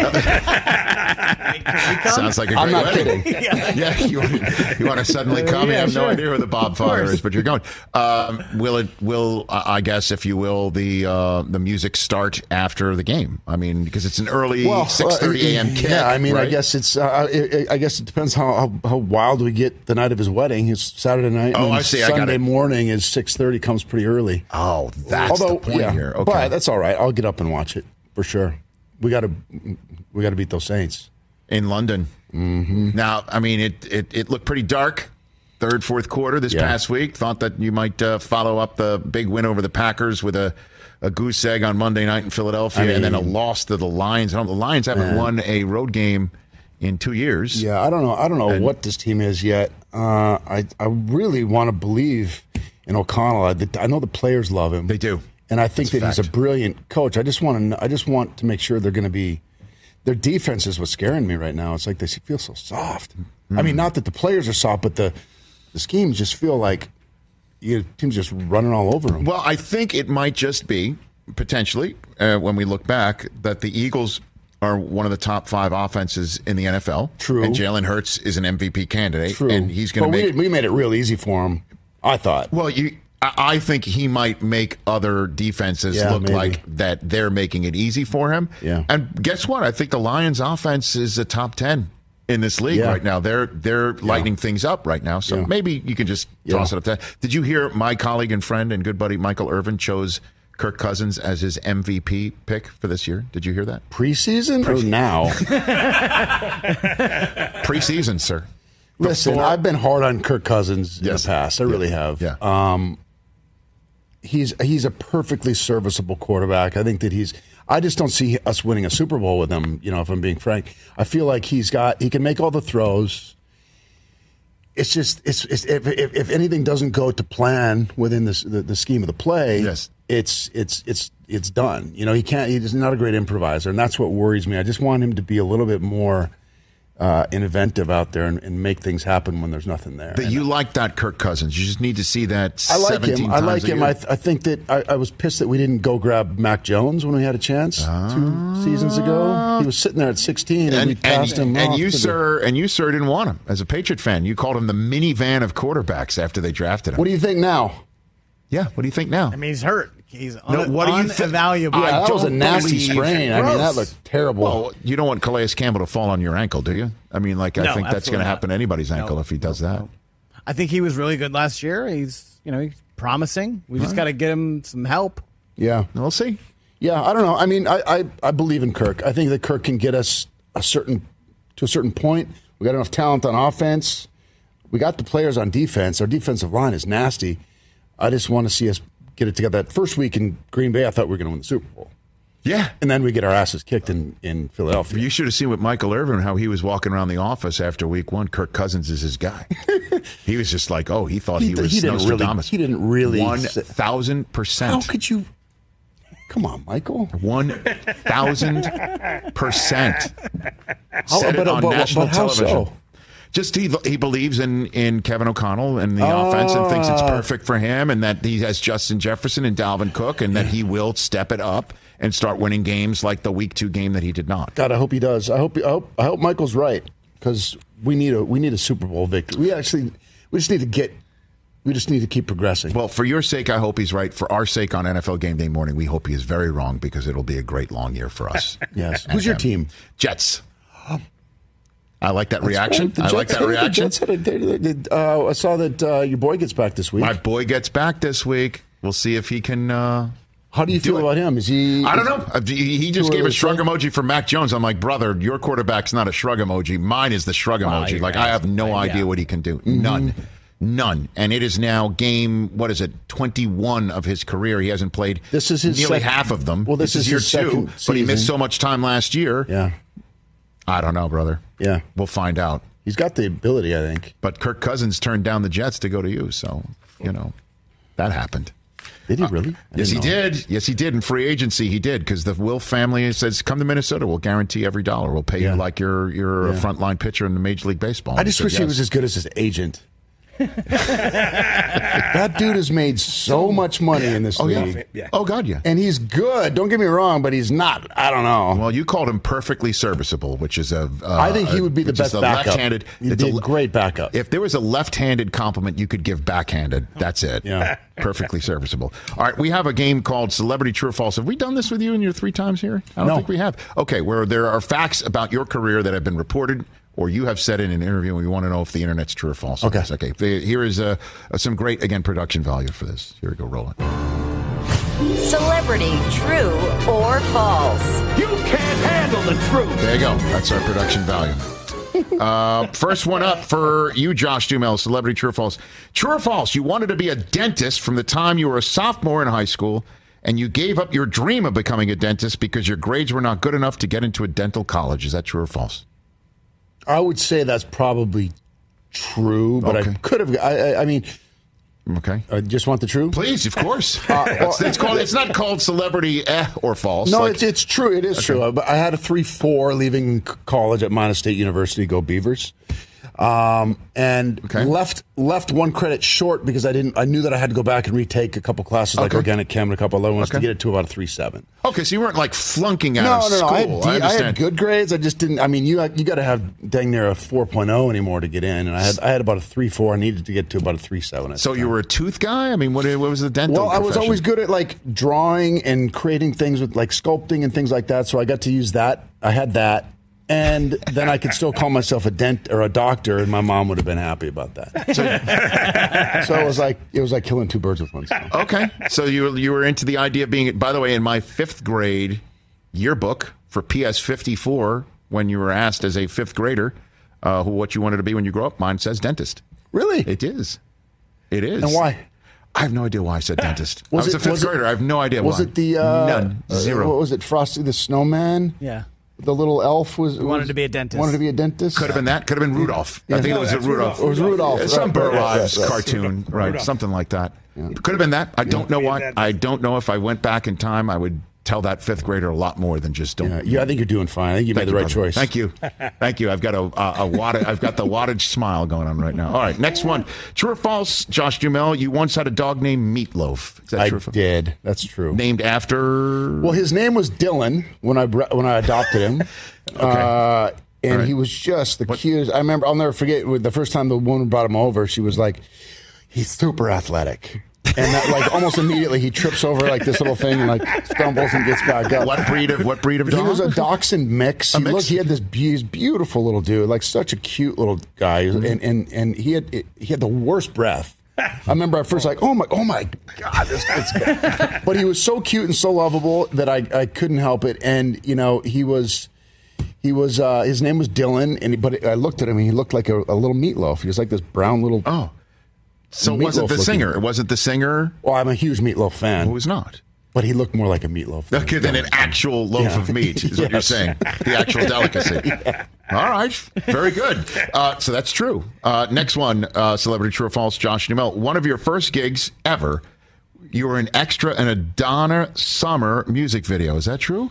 [SPEAKER 15] aisle.
[SPEAKER 6] Sounds like a great
[SPEAKER 15] I'm not
[SPEAKER 6] wedding.
[SPEAKER 15] kidding.
[SPEAKER 6] Yeah, you want to suddenly come? I have no idea who the Bob Father is, but you're going. Will I guess, if you will, the music start after the game? I mean, because it's an early 6:30 a.m. kick.
[SPEAKER 15] Yeah, I mean,
[SPEAKER 6] right?
[SPEAKER 15] I guess it's. I guess it depends how wild we get the night of his wedding. It's Saturday night.
[SPEAKER 6] Oh,
[SPEAKER 15] and
[SPEAKER 6] I see.
[SPEAKER 15] Sunday morning is 6:30. Comes pretty early.
[SPEAKER 6] Oh, that's the point here. Okay,
[SPEAKER 15] but that's all right. I'll get up and watch it for sure. We got to beat those Saints
[SPEAKER 6] in London. Mm-hmm. Now, I mean, it looked pretty dark. Third, fourth quarter this past week. Thought that you might follow up the big win over the Packers with a goose egg on Monday night in Philadelphia, and then a loss to the Lions. The Lions haven't won a road game in 2 years.
[SPEAKER 15] Yeah, I don't know what this team is yet. I really want to believe in O'Connell. I know the players love him.
[SPEAKER 6] They do.
[SPEAKER 15] And I think he's a brilliant coach. I just want to make sure they're going to be. Their defense is what's scaring me right now. It's like they feel so soft. I mean, not that the players are soft, but the schemes just feel like team's just running all over them.
[SPEAKER 6] Well, I think it might just be potentially when we look back that the Eagles are one of the top 5 offenses in the NFL.
[SPEAKER 15] True.
[SPEAKER 6] And Jalen Hurts is an MVP candidate.
[SPEAKER 15] True.
[SPEAKER 6] And he's going to make.
[SPEAKER 15] We made it real easy for him. I thought.
[SPEAKER 6] Well, I think he might make other defenses look like that they're making it easy for him.
[SPEAKER 15] Yeah.
[SPEAKER 6] And guess what? I think the Lions offense is a top 10 in this league right now. They're lighting things up right now. So maybe you can just toss it up there. Did you hear my colleague and friend and good buddy Michael Irvin chose Kirk Cousins as his MVP pick for this year? Did you hear that?
[SPEAKER 15] Preseason or now?
[SPEAKER 6] Preseason, sir.
[SPEAKER 15] Listen, I've been hard on Kirk Cousins in the past. I really have.
[SPEAKER 6] Yeah.
[SPEAKER 15] He's a perfectly serviceable quarterback. I think that I just don't see us winning a Super Bowl with him, if I'm being frank. I feel like he can make all the throws. It's just if anything doesn't go to plan within the scheme of the play, it's done. He's not a great improviser, and that's what worries me. I just want him to be a little bit more inventive out there and make things happen when there's nothing there.
[SPEAKER 6] But you like that Kirk Cousins. You just need to see that.
[SPEAKER 15] I like him. I like him. I
[SPEAKER 6] I
[SPEAKER 15] think that I was pissed that we didn't go grab Mac Jones when we had a chance 2 seasons ago. He was sitting there at 16, and we passed him off.
[SPEAKER 6] And you, sir, didn't want him as a Patriot fan. You called him the minivan of quarterbacks after they drafted him.
[SPEAKER 15] What do you think now?
[SPEAKER 6] Yeah, what do you think now?
[SPEAKER 8] I mean, he's hurt. He's
[SPEAKER 6] unavailable.
[SPEAKER 15] Yeah, that was a nasty sprain. I mean, that looked terrible.
[SPEAKER 6] Well, you don't want Calais Campbell to fall on your ankle, do you? I mean, I think that's going to happen to anybody's ankle if he does that. No.
[SPEAKER 8] I think he was really good last year. He's promising. We just got to get him some help.
[SPEAKER 15] Yeah,
[SPEAKER 6] we'll see.
[SPEAKER 15] Yeah, I don't know. I mean, I believe in Kirk. I think that Kirk can get us to a certain point. We got enough talent on offense. We got the players on defense. Our defensive line is nasty. I just want to see us get it together. That first week in Green Bay, I thought we were going to win the Super Bowl.
[SPEAKER 6] Yeah.
[SPEAKER 15] And then we get our asses kicked in Philadelphia.
[SPEAKER 6] You should have seen with Michael Irvin how he was walking around the office after week 1. Kirk Cousins is his guy. He was just like, he thought he was Nostradamus.
[SPEAKER 15] He didn't really.
[SPEAKER 6] 1,000%.
[SPEAKER 15] How could you? Come on, Michael.
[SPEAKER 6] 1,000%. Said it on national television.
[SPEAKER 15] So?
[SPEAKER 6] Just he believes in Kevin O'Connell and the offense and thinks it's perfect for him, and that he has Justin Jefferson and Dalvin Cook, and that he will step it up and start winning games like the Week 2 game that he did not.
[SPEAKER 15] God, I hope he does. I hope Michael's right, because we need a Super Bowl victory. We just need to keep progressing.
[SPEAKER 6] Well, for your sake, I hope he's right. For our sake on NFL Game Day morning, we hope he is very wrong because it'll be a great long year for us.
[SPEAKER 15] Yes. Who's your team?
[SPEAKER 6] Jets. I like that reaction.
[SPEAKER 15] Right. I like that reaction. I saw that your boy gets back this week.
[SPEAKER 6] My boy gets back this week. We'll see if he can.
[SPEAKER 15] How do you feel about him? Is he?
[SPEAKER 6] I don't know. He just gave a shrug emoji for Mac Jones. I'm like, brother, your quarterback's not a shrug emoji. Mine is the shrug emoji. Like, I have no idea what he can do.
[SPEAKER 15] Mm-hmm.
[SPEAKER 6] None. And it is now game, 21 of his career. He hasn't played nearly half of them.
[SPEAKER 15] Well, this is
[SPEAKER 6] year
[SPEAKER 15] his
[SPEAKER 6] 2, but he missed so much time last year.
[SPEAKER 15] Yeah.
[SPEAKER 6] I don't know, brother.
[SPEAKER 15] Yeah.
[SPEAKER 6] We'll find out.
[SPEAKER 15] He's got the ability, I think.
[SPEAKER 6] But Kirk Cousins turned down the Jets to go to you, so, that happened.
[SPEAKER 15] Did he really?
[SPEAKER 6] Yes, he did. Yes, he did. In free agency, he did, because the Wilf family says, come to Minnesota. We'll guarantee every dollar. We'll pay you like you're a frontline pitcher in the Major League Baseball.
[SPEAKER 15] I just wish he was as good as his agent. That dude has made so much money in this league.
[SPEAKER 6] Yeah. Oh, God, yeah.
[SPEAKER 15] And he's good. Don't get me wrong, but he's not. I don't know.
[SPEAKER 6] Well, you called him perfectly serviceable, which is
[SPEAKER 15] I think he would be the best backup.
[SPEAKER 6] Left-handed.
[SPEAKER 15] He'd be a great backup.
[SPEAKER 6] If there was a left-handed compliment you could give backhanded, that's it.
[SPEAKER 15] Yeah.
[SPEAKER 6] Perfectly serviceable. All right, we have a game called Celebrity True or False. Have we done this with you in your 3 times here? I don't think we have. Okay, where there are facts about your career that have been reported or you have said in an interview, and we want to know if the internet's true or false.
[SPEAKER 15] Okay.
[SPEAKER 6] Here is some great, again, production value for this. Here we go. Roll it.
[SPEAKER 3] Celebrity True or False.
[SPEAKER 12] You can't handle the truth.
[SPEAKER 6] There you go. That's our production value. First one up for you, Josh Duhamel. Celebrity True or False. True or false? You wanted to be a dentist from the time you were a sophomore in high school, and you gave up your dream of becoming a dentist because your grades were not good enough to get into a dental college. Is that true or false?
[SPEAKER 15] I would say that's probably true, but I could have. I mean,
[SPEAKER 6] okay.
[SPEAKER 15] Just want the truth?
[SPEAKER 6] Please, of course. It's not called celebrity or false.
[SPEAKER 15] No, it's true. It is true. I had a 3.4 leaving college at Montana State University. Go Beavers! And left one credit short because I knew that I had to go back and retake a couple classes like organic chem and a couple other ones to get it to about a 3.7.
[SPEAKER 6] Okay, so you weren't like flunking out of school.
[SPEAKER 15] No. I had good grades. I just didn't. I mean, you got to have dang near a 4.0 anymore to get in, and I had about a 3.4. I needed to get to about a 3.7.
[SPEAKER 6] So you were a tooth guy? I mean, what was the dental?
[SPEAKER 15] Well, I was always good at like drawing and creating things with like sculpting and things like that. So I got to use that. I had that. And then I could still call myself a dent or a doctor, and my mom would have been happy about that. So it was like killing 2 birds with one stone.
[SPEAKER 6] Okay, so you were into the idea of being. By the way, in my 5th grade yearbook for PS 54, when you were asked as a 5th grader what you wanted to be when you grow up, mine says dentist.
[SPEAKER 15] Really?
[SPEAKER 6] It is. It is.
[SPEAKER 15] And why?
[SPEAKER 6] I have no idea why I said dentist. I was a 5th grader. I have no idea why.
[SPEAKER 15] Was it the
[SPEAKER 6] none? Zero.
[SPEAKER 15] What was it? Frosty the Snowman?
[SPEAKER 8] Yeah.
[SPEAKER 15] The little elf wanted
[SPEAKER 8] to be a dentist.
[SPEAKER 15] Wanted to be a dentist.
[SPEAKER 6] Could have been that. Could have been Rudolph. I think it was a Rudolph.
[SPEAKER 15] It was Rudolph.
[SPEAKER 6] Some Burl-Ives cartoon, right? Something like that. Yeah. Could have been that. I don't know why. I don't know if I went back in time, I would tell that 5th grader a lot more than just don't.
[SPEAKER 15] Yeah, I think you're doing fine. I think you made the right choice.
[SPEAKER 6] Thank you. Thank you. I've got I've got the wattage smile going on right now. All right, next one. True or false, Josh Duhamel, you once had a dog named Meatloaf. Is that true?
[SPEAKER 15] I did. That's true.
[SPEAKER 6] Named after?
[SPEAKER 15] Well, his name was Dylan when I adopted him.
[SPEAKER 6] Okay.
[SPEAKER 15] And he was just the cutest. I remember, I'll never forget, the first time the woman brought him over, she was like, he's super athletic. And that, like, almost immediately he trips over like this little thing and like stumbles and gets back up.
[SPEAKER 6] What breed of dog?
[SPEAKER 15] He was a dachshund mix. He had this beautiful little dude, like such a cute little guy, and he had the worst breath. I remember at first like, oh my God, this guy's good. But he was so cute and so lovable that I couldn't help it. And he was his name was Dylan, but I looked at him and he looked like a little meatloaf. He was like this brown little.
[SPEAKER 6] Oh. So was it the singer? It wasn't the singer?
[SPEAKER 15] Well, I'm a huge Meatloaf fan.
[SPEAKER 6] Who's not?
[SPEAKER 15] But he looked more like a meatloaf.
[SPEAKER 6] Okay, than an actual loaf of meat is what you're saying. The actual delicacy. Yeah. All right. Very good. So that's true. Next one, celebrity true or false, Josh Duhamel. One of your first gigs ever, you were an extra in a Donna Summer music video. Is that true?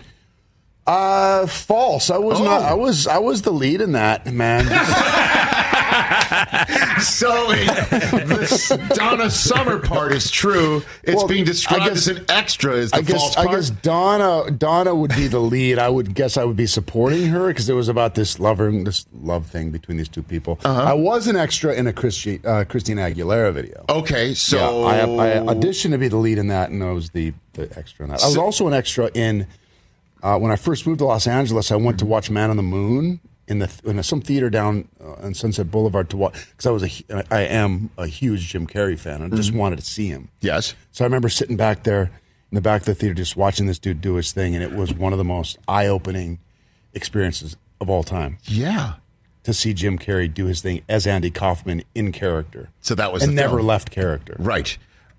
[SPEAKER 15] False. I was not. I was the lead in that, man.
[SPEAKER 6] So this Donna Summer part is true. It's being described as an extra. Is the false part?
[SPEAKER 15] I guess Donna would be the lead. I would be supporting her because it was about this love thing between these two people. I was an extra in a Christina Aguilera video.
[SPEAKER 6] Okay, so
[SPEAKER 15] I auditioned to be the lead in that, and I was the extra in that. I was also an extra in when I first moved to Los Angeles. I went to watch Man on the Moon in some theater down on Sunset Boulevard to watch, because I am a huge Jim Carrey fan. I just wanted to see him.
[SPEAKER 6] Yes.
[SPEAKER 15] So I remember sitting back there in the back of the theater just watching this dude do his thing, and it was one of the most eye-opening experiences of all time.
[SPEAKER 6] Yeah.
[SPEAKER 15] To see Jim Carrey do his thing as Andy Kaufman in character.
[SPEAKER 6] So that was
[SPEAKER 15] and
[SPEAKER 6] the
[SPEAKER 15] never
[SPEAKER 6] film.
[SPEAKER 15] left character.
[SPEAKER 6] Right.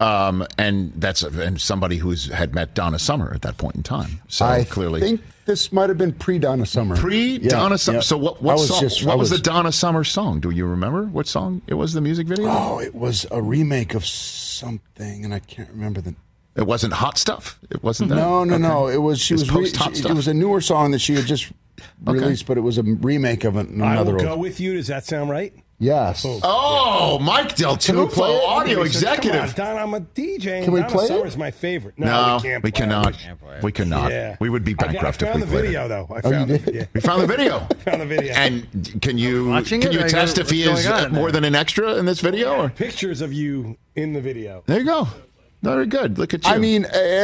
[SPEAKER 6] And that's somebody had met Donna Summer at that point in time. So
[SPEAKER 15] I
[SPEAKER 6] clearly,
[SPEAKER 15] think this might have been pre-Donna Summer.
[SPEAKER 6] Pre-Donna Summer.
[SPEAKER 15] Yeah.
[SPEAKER 6] So what was the Donna Summer song? Do you remember what song it was? The music video?
[SPEAKER 15] Oh, it was a remake of something, and I can't remember the.
[SPEAKER 6] It wasn't Hot Stuff. It wasn't that.
[SPEAKER 15] No. It was
[SPEAKER 6] Hot Stuff.
[SPEAKER 15] It was a newer song that she had just released, but it was a remake of another.
[SPEAKER 13] I Will Go With You. Does that sound right?
[SPEAKER 15] Yes.
[SPEAKER 6] Oh, Mike Del Tufo, audio executive.
[SPEAKER 13] Don, I'm a DJ.
[SPEAKER 15] Can we
[SPEAKER 13] Donna
[SPEAKER 15] play
[SPEAKER 13] Summer's
[SPEAKER 15] it?
[SPEAKER 13] my favorite.
[SPEAKER 6] No,
[SPEAKER 13] we cannot.
[SPEAKER 6] We cannot.
[SPEAKER 13] Yeah.
[SPEAKER 6] We would be bankrupt
[SPEAKER 13] I
[SPEAKER 6] if
[SPEAKER 13] found
[SPEAKER 6] we
[SPEAKER 13] the
[SPEAKER 6] played
[SPEAKER 13] video,
[SPEAKER 6] it.
[SPEAKER 13] though. I found it. Yeah.
[SPEAKER 6] We found the video.
[SPEAKER 13] Found the video.
[SPEAKER 6] And can you
[SPEAKER 8] Watching it?
[SPEAKER 6] attest if he is more than an extra in this video? Or?
[SPEAKER 13] Pictures of you in the video.
[SPEAKER 6] There you go. Very good. Look at you.
[SPEAKER 15] I mean,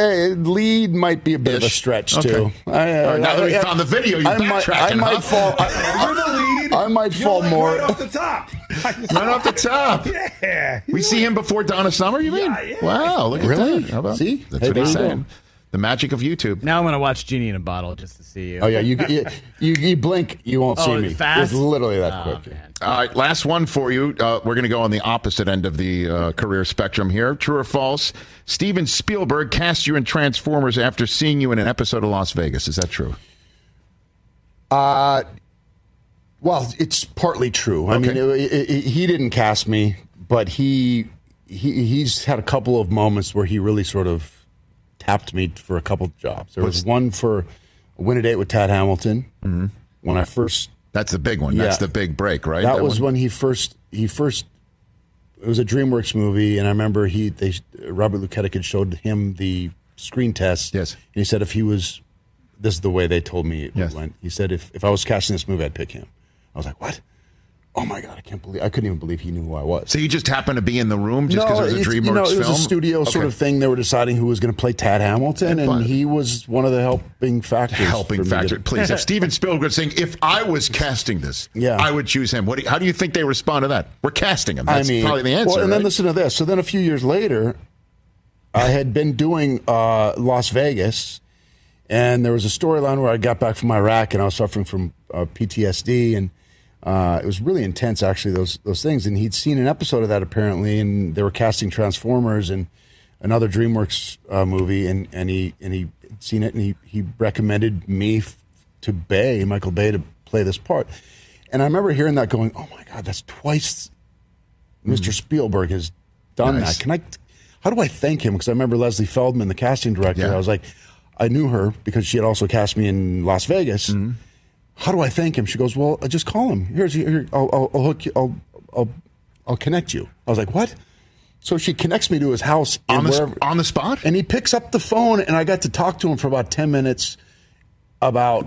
[SPEAKER 15] lead might be a bit of a stretch too.
[SPEAKER 6] All right, now that we found the video, you're backtracking.
[SPEAKER 15] I might fall.
[SPEAKER 13] You're the lead.
[SPEAKER 15] I might fall more.
[SPEAKER 13] Right off the top.
[SPEAKER 6] Right off the top.
[SPEAKER 13] Yeah.
[SPEAKER 6] We see him before Donna Summer, you mean?
[SPEAKER 13] Yeah.
[SPEAKER 6] Wow, look at
[SPEAKER 15] Really?
[SPEAKER 6] that. How about,
[SPEAKER 15] See?
[SPEAKER 6] That's
[SPEAKER 15] Hey,
[SPEAKER 6] what he's
[SPEAKER 15] there you
[SPEAKER 6] saying. The magic of YouTube.
[SPEAKER 8] Now I'm going to watch Genie in a Bottle just to see you.
[SPEAKER 15] Oh yeah, you blink, you won't see me.
[SPEAKER 8] Fast?
[SPEAKER 15] It's literally that quick.
[SPEAKER 8] Man.
[SPEAKER 6] All right, last one for you. We're going to go on the opposite end of the career spectrum here. True or false? Steven Spielberg cast you in Transformers after seeing you in an episode of Las Vegas. Is that true?
[SPEAKER 15] Well, it's partly true. I mean, he didn't cast me, but he's had a couple of moments where he really sort of tapped me for a couple of jobs. There was one for Win a Date with Tad Hamilton when I first.
[SPEAKER 6] That's the big one. That's the big break, right?
[SPEAKER 15] That was when he first. It was a DreamWorks movie, and I remember Robert Luketic had showed him the screen test.
[SPEAKER 6] Yes,
[SPEAKER 15] and he said if he was, this is the way they told me it went. He said if I was casting this movie, I'd pick him. I was like, what? Oh my God, I couldn't even believe he knew who I was.
[SPEAKER 6] So you just happened to be in the room just because it was a DreamWorks film?
[SPEAKER 15] It was a studio sort of thing. They were deciding who was going to play Tad Hamilton, and he was one of the helping factors.
[SPEAKER 6] Please. If Steven Spielberg was saying, if I was casting this, I would choose him. How do you think they respond to that? We're casting him. That's probably the answer.
[SPEAKER 15] Well, and then listen to this. So then a few years later, I had been doing Las Vegas, and there was a storyline where I got back from Iraq, and I was suffering from PTSD, and it was really intense, actually, those things. And he'd seen an episode of that, apparently, and they were casting Transformers and another DreamWorks movie, and he'd seen it, and he recommended me to Michael Bay, to play this part. And I remember hearing that going, oh, my God, that's twice Mr. Spielberg has done that. How do I thank him? Because I remember Leslie Feldman, the casting director, I was like, I knew her because she had also cast me in Las Vegas. How do I thank him? She goes, well, just call him. Here, I'll hook you. I'll connect you. I was like, what? So she connects me to his house
[SPEAKER 6] on the spot,
[SPEAKER 15] and he picks up the phone, and I got to talk to him for about 10 minutes about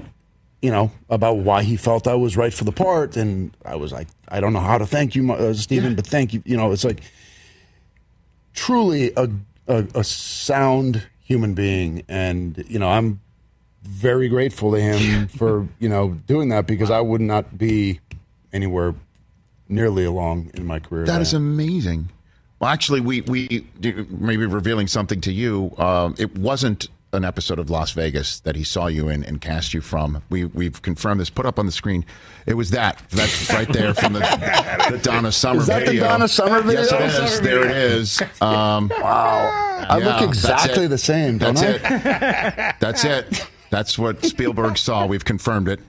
[SPEAKER 15] why he felt I was right for the part, and I was like, I don't know how to thank you, Stephen, but thank you. It's like truly a sound human being, and I'm very grateful to him for doing that, because I would not be anywhere nearly along in my career.
[SPEAKER 6] That is amazing. Well, actually, we maybe revealing something to you. It wasn't an episode of Las Vegas that he saw you in and cast you from. We've confirmed this. Put up on the screen. It was that's right there from the Donna Summer video.
[SPEAKER 15] Is that the Donna Summer video?
[SPEAKER 6] Yes, it is. There it is.
[SPEAKER 15] Wow. I look exactly the same, don't I?
[SPEAKER 6] That's it. That's what Spielberg saw. We've confirmed it.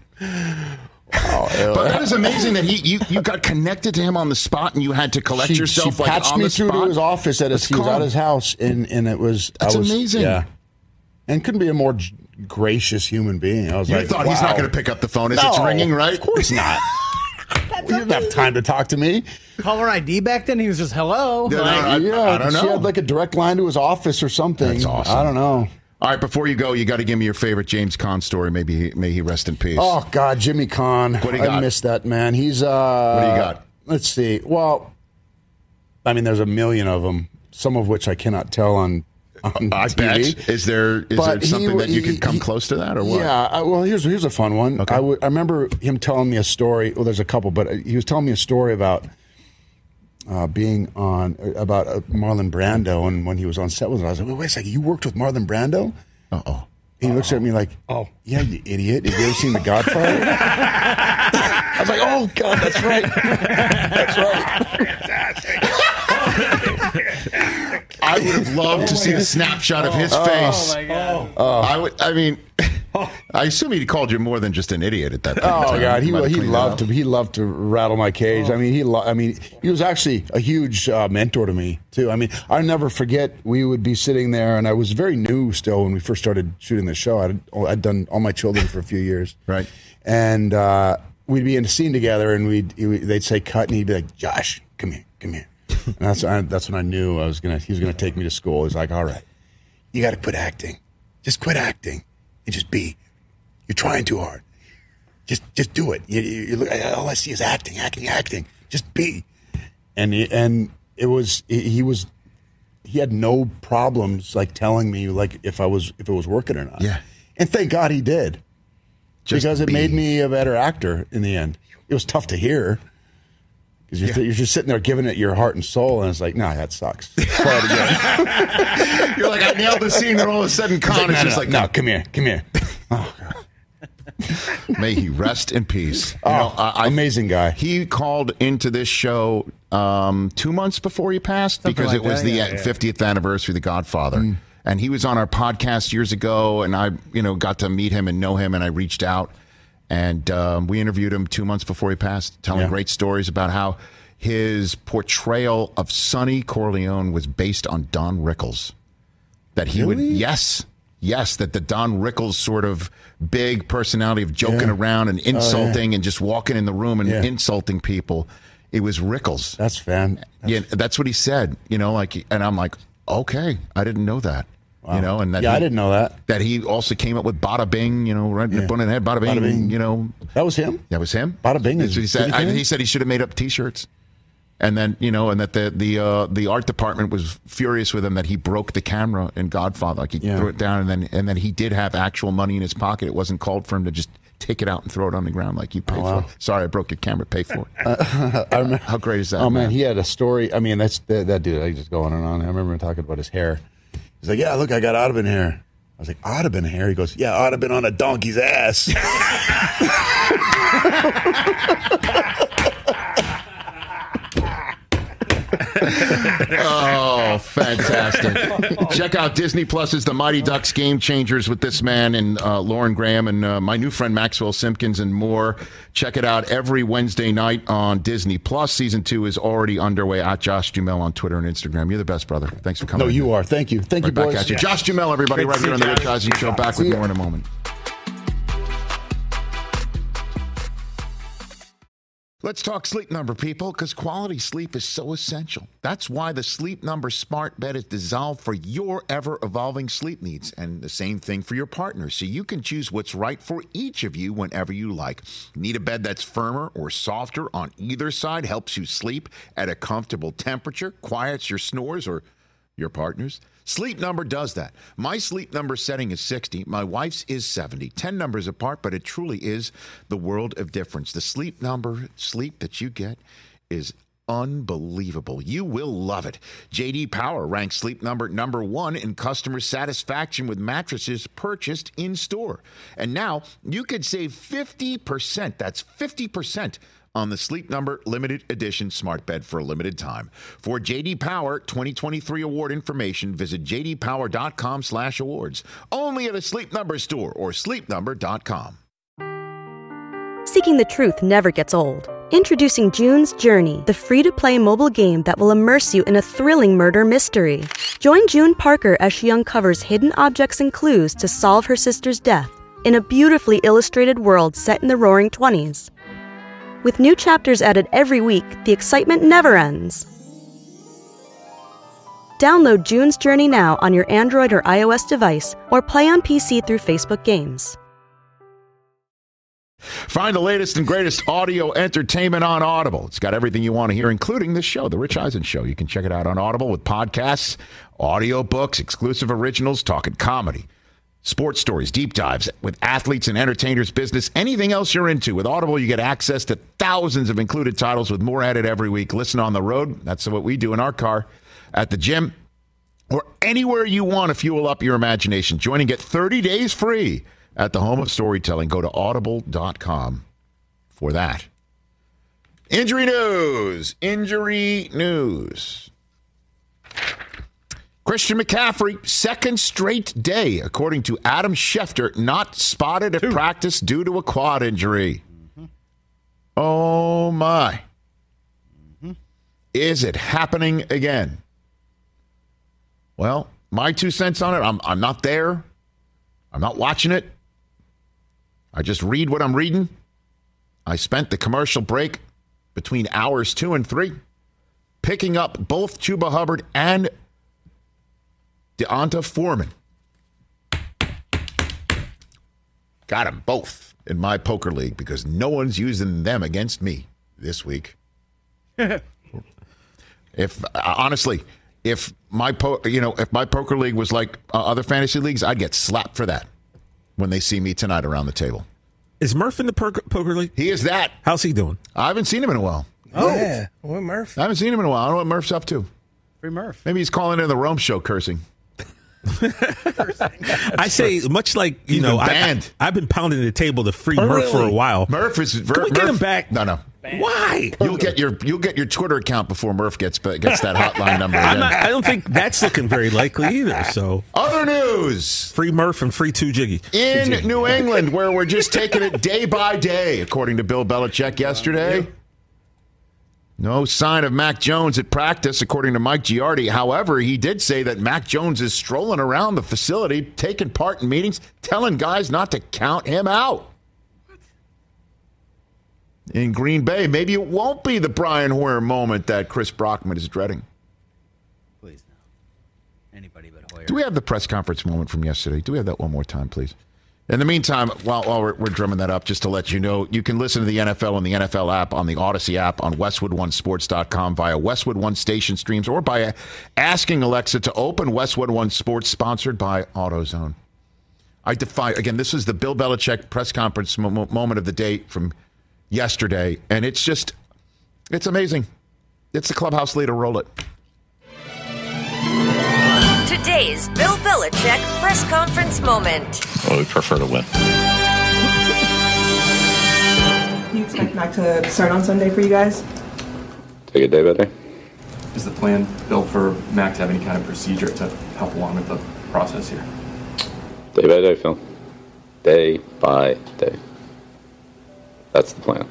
[SPEAKER 6] But that is amazing that you got connected to him on the spot, and you had to collect yourself.
[SPEAKER 15] She patched
[SPEAKER 6] on
[SPEAKER 15] me
[SPEAKER 6] the
[SPEAKER 15] through
[SPEAKER 6] spot.
[SPEAKER 15] to his office he was at his house, and it was
[SPEAKER 6] amazing.
[SPEAKER 15] Yeah, and couldn't be a more gracious human being. I was
[SPEAKER 6] you thought he's not going to pick up the phone as it's ringing, right?
[SPEAKER 15] Of course not. didn't have time to talk to me.
[SPEAKER 8] Caller ID back then, he was just hello.
[SPEAKER 6] I don't know.
[SPEAKER 15] She had like a direct line to his office or something.
[SPEAKER 6] That's awesome.
[SPEAKER 15] I don't know.
[SPEAKER 6] All right, before you go, you got to give me your favorite James Caan story. May he rest in peace.
[SPEAKER 15] Oh God, Jimmy Caan.
[SPEAKER 6] What do you got?
[SPEAKER 15] I miss that man. He's
[SPEAKER 6] What do you got?
[SPEAKER 15] Let's see. Well, I mean, there's a million of them. Some of which I cannot tell on
[SPEAKER 6] I
[SPEAKER 15] TV.
[SPEAKER 6] bet. Is there something that you could come close to that, or what?
[SPEAKER 15] Yeah. Well, here's a fun one.
[SPEAKER 6] Okay.
[SPEAKER 15] I remember him telling me a story. Well, there's a couple, but he was telling me a story about being on Marlon Brando, and when he was on set with us, I was like, wait a second, you worked with Marlon Brando?
[SPEAKER 6] Uh-oh.
[SPEAKER 15] He looks at me like, oh, yeah, you idiot. Have you ever seen The Godfather? I was like, oh, God, that's right. That's right.
[SPEAKER 6] I would have loved to see a snapshot of his face.
[SPEAKER 8] Oh, my God.
[SPEAKER 6] I assume he called you more than just an idiot at that point.
[SPEAKER 15] Oh God, he loved to rattle my cage. I mean, he was actually a huge mentor to me too. I mean, I never forget. We would be sitting there, and I was very new still when we first started shooting the show. I'd done All My Children for a few years,
[SPEAKER 6] right?
[SPEAKER 15] And we'd be in a scene together, and they'd say cut, and he'd be like, "Josh, come here." And that's when I knew he was gonna take me to school. He's like, "All right, you got to quit acting. Just quit acting and just be. You're trying too hard. Just do it. You look, all I see is acting. Just be." And he had no problems like telling me like if it was working or not.
[SPEAKER 6] Yeah.
[SPEAKER 15] And thank God he did, because it made me a better actor in the end. It was tough to hear. Because you're just sitting there giving it your heart and soul, and it's like, nah, that sucks. Try it again.
[SPEAKER 6] You're like, I nailed the scene, and all of a sudden, Caan is just like,
[SPEAKER 15] no, come here. Oh, God.
[SPEAKER 6] May he rest in peace.
[SPEAKER 15] Amazing guy.
[SPEAKER 6] He called into this show 2 months before he passed because it was the 50th anniversary of The Godfather. And he was on our podcast years ago, and I got to meet him and know him, and I reached out. And we interviewed him 2 months before he passed, telling great stories about how his portrayal of Sonny Corleone was based on Don Rickles. That he would, yes, that the Don Rickles sort of big personality of joking around and insulting and just walking in the room and insulting people. It was Rickles.
[SPEAKER 15] That's fan.
[SPEAKER 6] That's what he said. And I'm like, okay, I didn't know that.
[SPEAKER 15] Wow.
[SPEAKER 6] And that
[SPEAKER 15] I didn't know that.
[SPEAKER 6] That he also came up with Bada Bing, right in the front of the head, Bada Bing,
[SPEAKER 15] Bing. That was him?
[SPEAKER 6] That was him.
[SPEAKER 15] Bada Bing.
[SPEAKER 6] That's what he said. He said he should have made up T-shirts. And then, and that the art department was furious with him that he broke the camera in Godfather. Like he threw it down, and then he did have actual money in his pocket. It wasn't called for him to just take it out and throw it on the ground like you pay for it. Sorry, I broke your camera. Pay for it. How great is that?
[SPEAKER 15] Oh, man, he had a story. I mean, that dude, I just go on and on. I remember him talking about his hair. He's like, yeah, look, I got Audubon hair. I was like, Audubon hair? He goes, yeah, Audubon on a donkey's ass.
[SPEAKER 6] Oh, fantastic. Check out Disney Plus's The Mighty Ducks Game Changers with this man and Lauren Graham and my new friend Maxwell Simpkins and more. Check it out every Wednesday night on Disney Plus. Season 2 is already underway. At Josh Duhamel on Twitter and Instagram. You're the best, brother. Thanks for coming.
[SPEAKER 15] No, you are. Thank you. Thank you,
[SPEAKER 6] back
[SPEAKER 15] boys.
[SPEAKER 6] at you. Josh Duhamel, everybody, right here on the Rich Eisen Show. Back with more in a moment. Let's talk Sleep Number, people, because quality sleep is so essential. That's why the Sleep Number smart bed is designed for your ever-evolving sleep needs, and the same thing for your partner, so you can choose what's right for each of you whenever you like. Need a bed that's firmer or softer on either side, helps you sleep at a comfortable temperature, quiets your snores or your partner's? Sleep Number does that. My Sleep Number setting is 60. My wife's is 70. 10 numbers apart, but it truly is the world of difference. The Sleep Number sleep that you get is unbelievable. You will love it. J.D. Power ranks Sleep Number number 1 in customer satisfaction with mattresses purchased in store. And now you could save 50%. That's 50%. On the Sleep Number limited edition smart bed for a limited time. For J.D. Power 2023 award information, visit jdpower.com/awards. Only at a Sleep Number store or sleepnumber.com.
[SPEAKER 16] Seeking the truth never gets old. Introducing June's Journey, the free-to-play mobile game that will immerse you in a thrilling murder mystery. Join June Parker as she uncovers hidden objects and clues to solve her sister's death in a beautifully illustrated world set in the Roaring '20s. With new chapters added every week, the excitement never ends. Download June's Journey now on your Android or iOS device, or play on PC through Facebook Games.
[SPEAKER 6] Find the latest and greatest audio entertainment on Audible. It's got everything you want to hear, including this show, The Rich Eisen Show. You can check it out on Audible with podcasts, audiobooks, exclusive originals, talking comedy, sports stories, deep dives with athletes and entertainers, business, anything else you're into. With Audible, you get access to thousands of included titles with more added every week. Listen on the road. That's what we do in our car, at the gym, or anywhere you want to fuel up your imagination. Join and get 30 days free at the home of storytelling. Go to audible.com for that. Injury news. Christian McCaffrey, second straight day, according to Adam Schefter, not spotted at practice due to a quad injury. Oh, my. Is it happening again? Well, my 2 cents on it, I'm not there. I'm not watching it. I just read what I'm reading. I spent the commercial break between hours 2 and 3 picking up both Chuba Hubbard and D'Onta Foreman. Got them both in my poker league because no one's using them against me this week. If my poker league was like other fantasy leagues, I'd get slapped for that when they see me tonight around the table.
[SPEAKER 9] Is Murph in the poker league?
[SPEAKER 6] He is that.
[SPEAKER 9] How's he doing?
[SPEAKER 6] I haven't seen him in a while.
[SPEAKER 13] Oh, yeah. Well, Murph.
[SPEAKER 6] I haven't seen him in a while. I don't know what Murph's up to.
[SPEAKER 8] Free Murph.
[SPEAKER 6] Maybe he's calling in the Rome show cursing.
[SPEAKER 9] I say, much like, I've been pounding the table to free Murph for a while.
[SPEAKER 6] Murph is...
[SPEAKER 9] Can we get him back?
[SPEAKER 6] No.
[SPEAKER 9] Why?
[SPEAKER 6] You'll get your Twitter account before Murph gets that hotline number again.
[SPEAKER 9] I don't think that's looking very likely either. So
[SPEAKER 6] other news:
[SPEAKER 9] free Murph and free 2 Jiggy
[SPEAKER 6] in New England, where we're just taking it day by day, according to Bill Belichick yesterday. No sign of Mac Jones at practice, according to Mike Giardi. However, he did say that Mac Jones is strolling around the facility, taking part in meetings, telling guys not to count him out. In Green Bay, maybe it won't be the Brian Hoyer moment that Chris Brockman is dreading.
[SPEAKER 8] Please, no. Anybody but Hoyer.
[SPEAKER 6] Do we have the press conference moment from yesterday? Do we have that one more time, please? In the meantime, while we're drumming that up, just to let you know, you can listen to the NFL on the NFL app, on the Odyssey app, on WestwoodOneSports.com, via Westwood One station streams, or by asking Alexa to open Westwood One Sports, sponsored by AutoZone. Again, this is the Bill Belichick press conference moment of the day from yesterday, and it's amazing. It's the clubhouse leader. Roll it.
[SPEAKER 3] Today's Bill Belichick press conference moment.
[SPEAKER 14] Well, we prefer to win.
[SPEAKER 17] Do you expect Mac to start on Sunday for you guys?
[SPEAKER 14] Take it day by day.
[SPEAKER 18] Is the plan, Bill, for Mac to have any kind of procedure to help along with the process here?
[SPEAKER 14] Day by day, Phil. Day by day. That's the plan.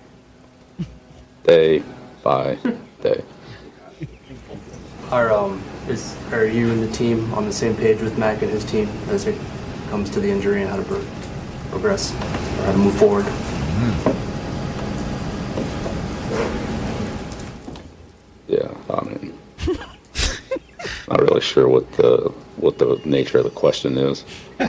[SPEAKER 14] Day by day.
[SPEAKER 19] Are you and the team on the same page with Mac and his team as it comes to the injury and how to progress or how to move forward?
[SPEAKER 14] Yeah, I mean, not really sure what the nature of the question is.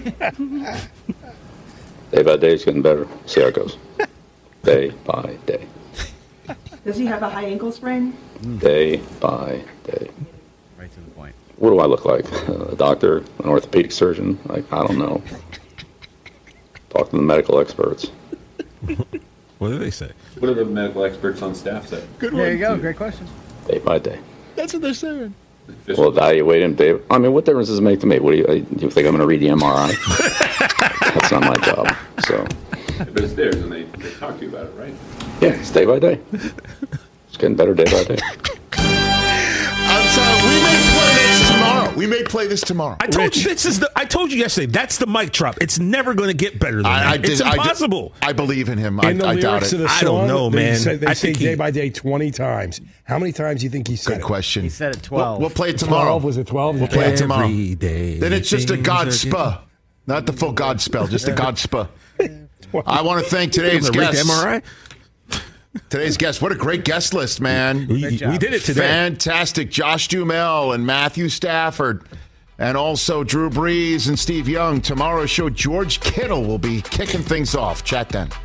[SPEAKER 14] Day by day, it's getting better. See how it goes. Day by day.
[SPEAKER 17] Does he have a high ankle sprain?
[SPEAKER 14] Day by day.
[SPEAKER 8] Right to the point.
[SPEAKER 14] What do I look like? A doctor? An orthopedic surgeon? Like, I don't know. Talk to the medical experts.
[SPEAKER 9] What do they say?
[SPEAKER 18] What do the medical experts on staff say?
[SPEAKER 8] Good one. There you go. Great question.
[SPEAKER 14] Day by day.
[SPEAKER 6] That's what they're saying.
[SPEAKER 14] We'll evaluate him, Dave. I mean, what difference does it make to me? Do you think I'm going to read the MRI? That's not my job. So.
[SPEAKER 18] But it's theirs, and they talk to you about it, right?
[SPEAKER 14] Yeah, it's day by day. It's getting better day by day.
[SPEAKER 6] I'm telling you, we may play this tomorrow. We may play this tomorrow.
[SPEAKER 9] I told you I told you yesterday. That's the mic drop. It's never going to get better than that. It's impossible.
[SPEAKER 6] I believe in him.
[SPEAKER 13] In the
[SPEAKER 6] I doubt
[SPEAKER 13] lyrics
[SPEAKER 6] it.
[SPEAKER 13] of the song,
[SPEAKER 9] I don't know, man.
[SPEAKER 13] They say day by day 20 times. How many times do you think he said it?
[SPEAKER 6] Good question.
[SPEAKER 8] He said it 12.
[SPEAKER 6] We'll play it tomorrow.
[SPEAKER 13] 12? Was it 12?
[SPEAKER 6] We'll play it tomorrow.
[SPEAKER 9] Every day.
[SPEAKER 6] Then it's just a Godspell. Not the full God spell, just a Godspell. I want to thank today's guests.
[SPEAKER 9] MRI?
[SPEAKER 6] Today's guest, what a great guest list, man.
[SPEAKER 9] We did it today.
[SPEAKER 6] Fantastic. Josh Duhamel and Matthew Stafford. And also Drew Brees and Steve Young. Tomorrow's show, George Kittle will be kicking things off. Chat then.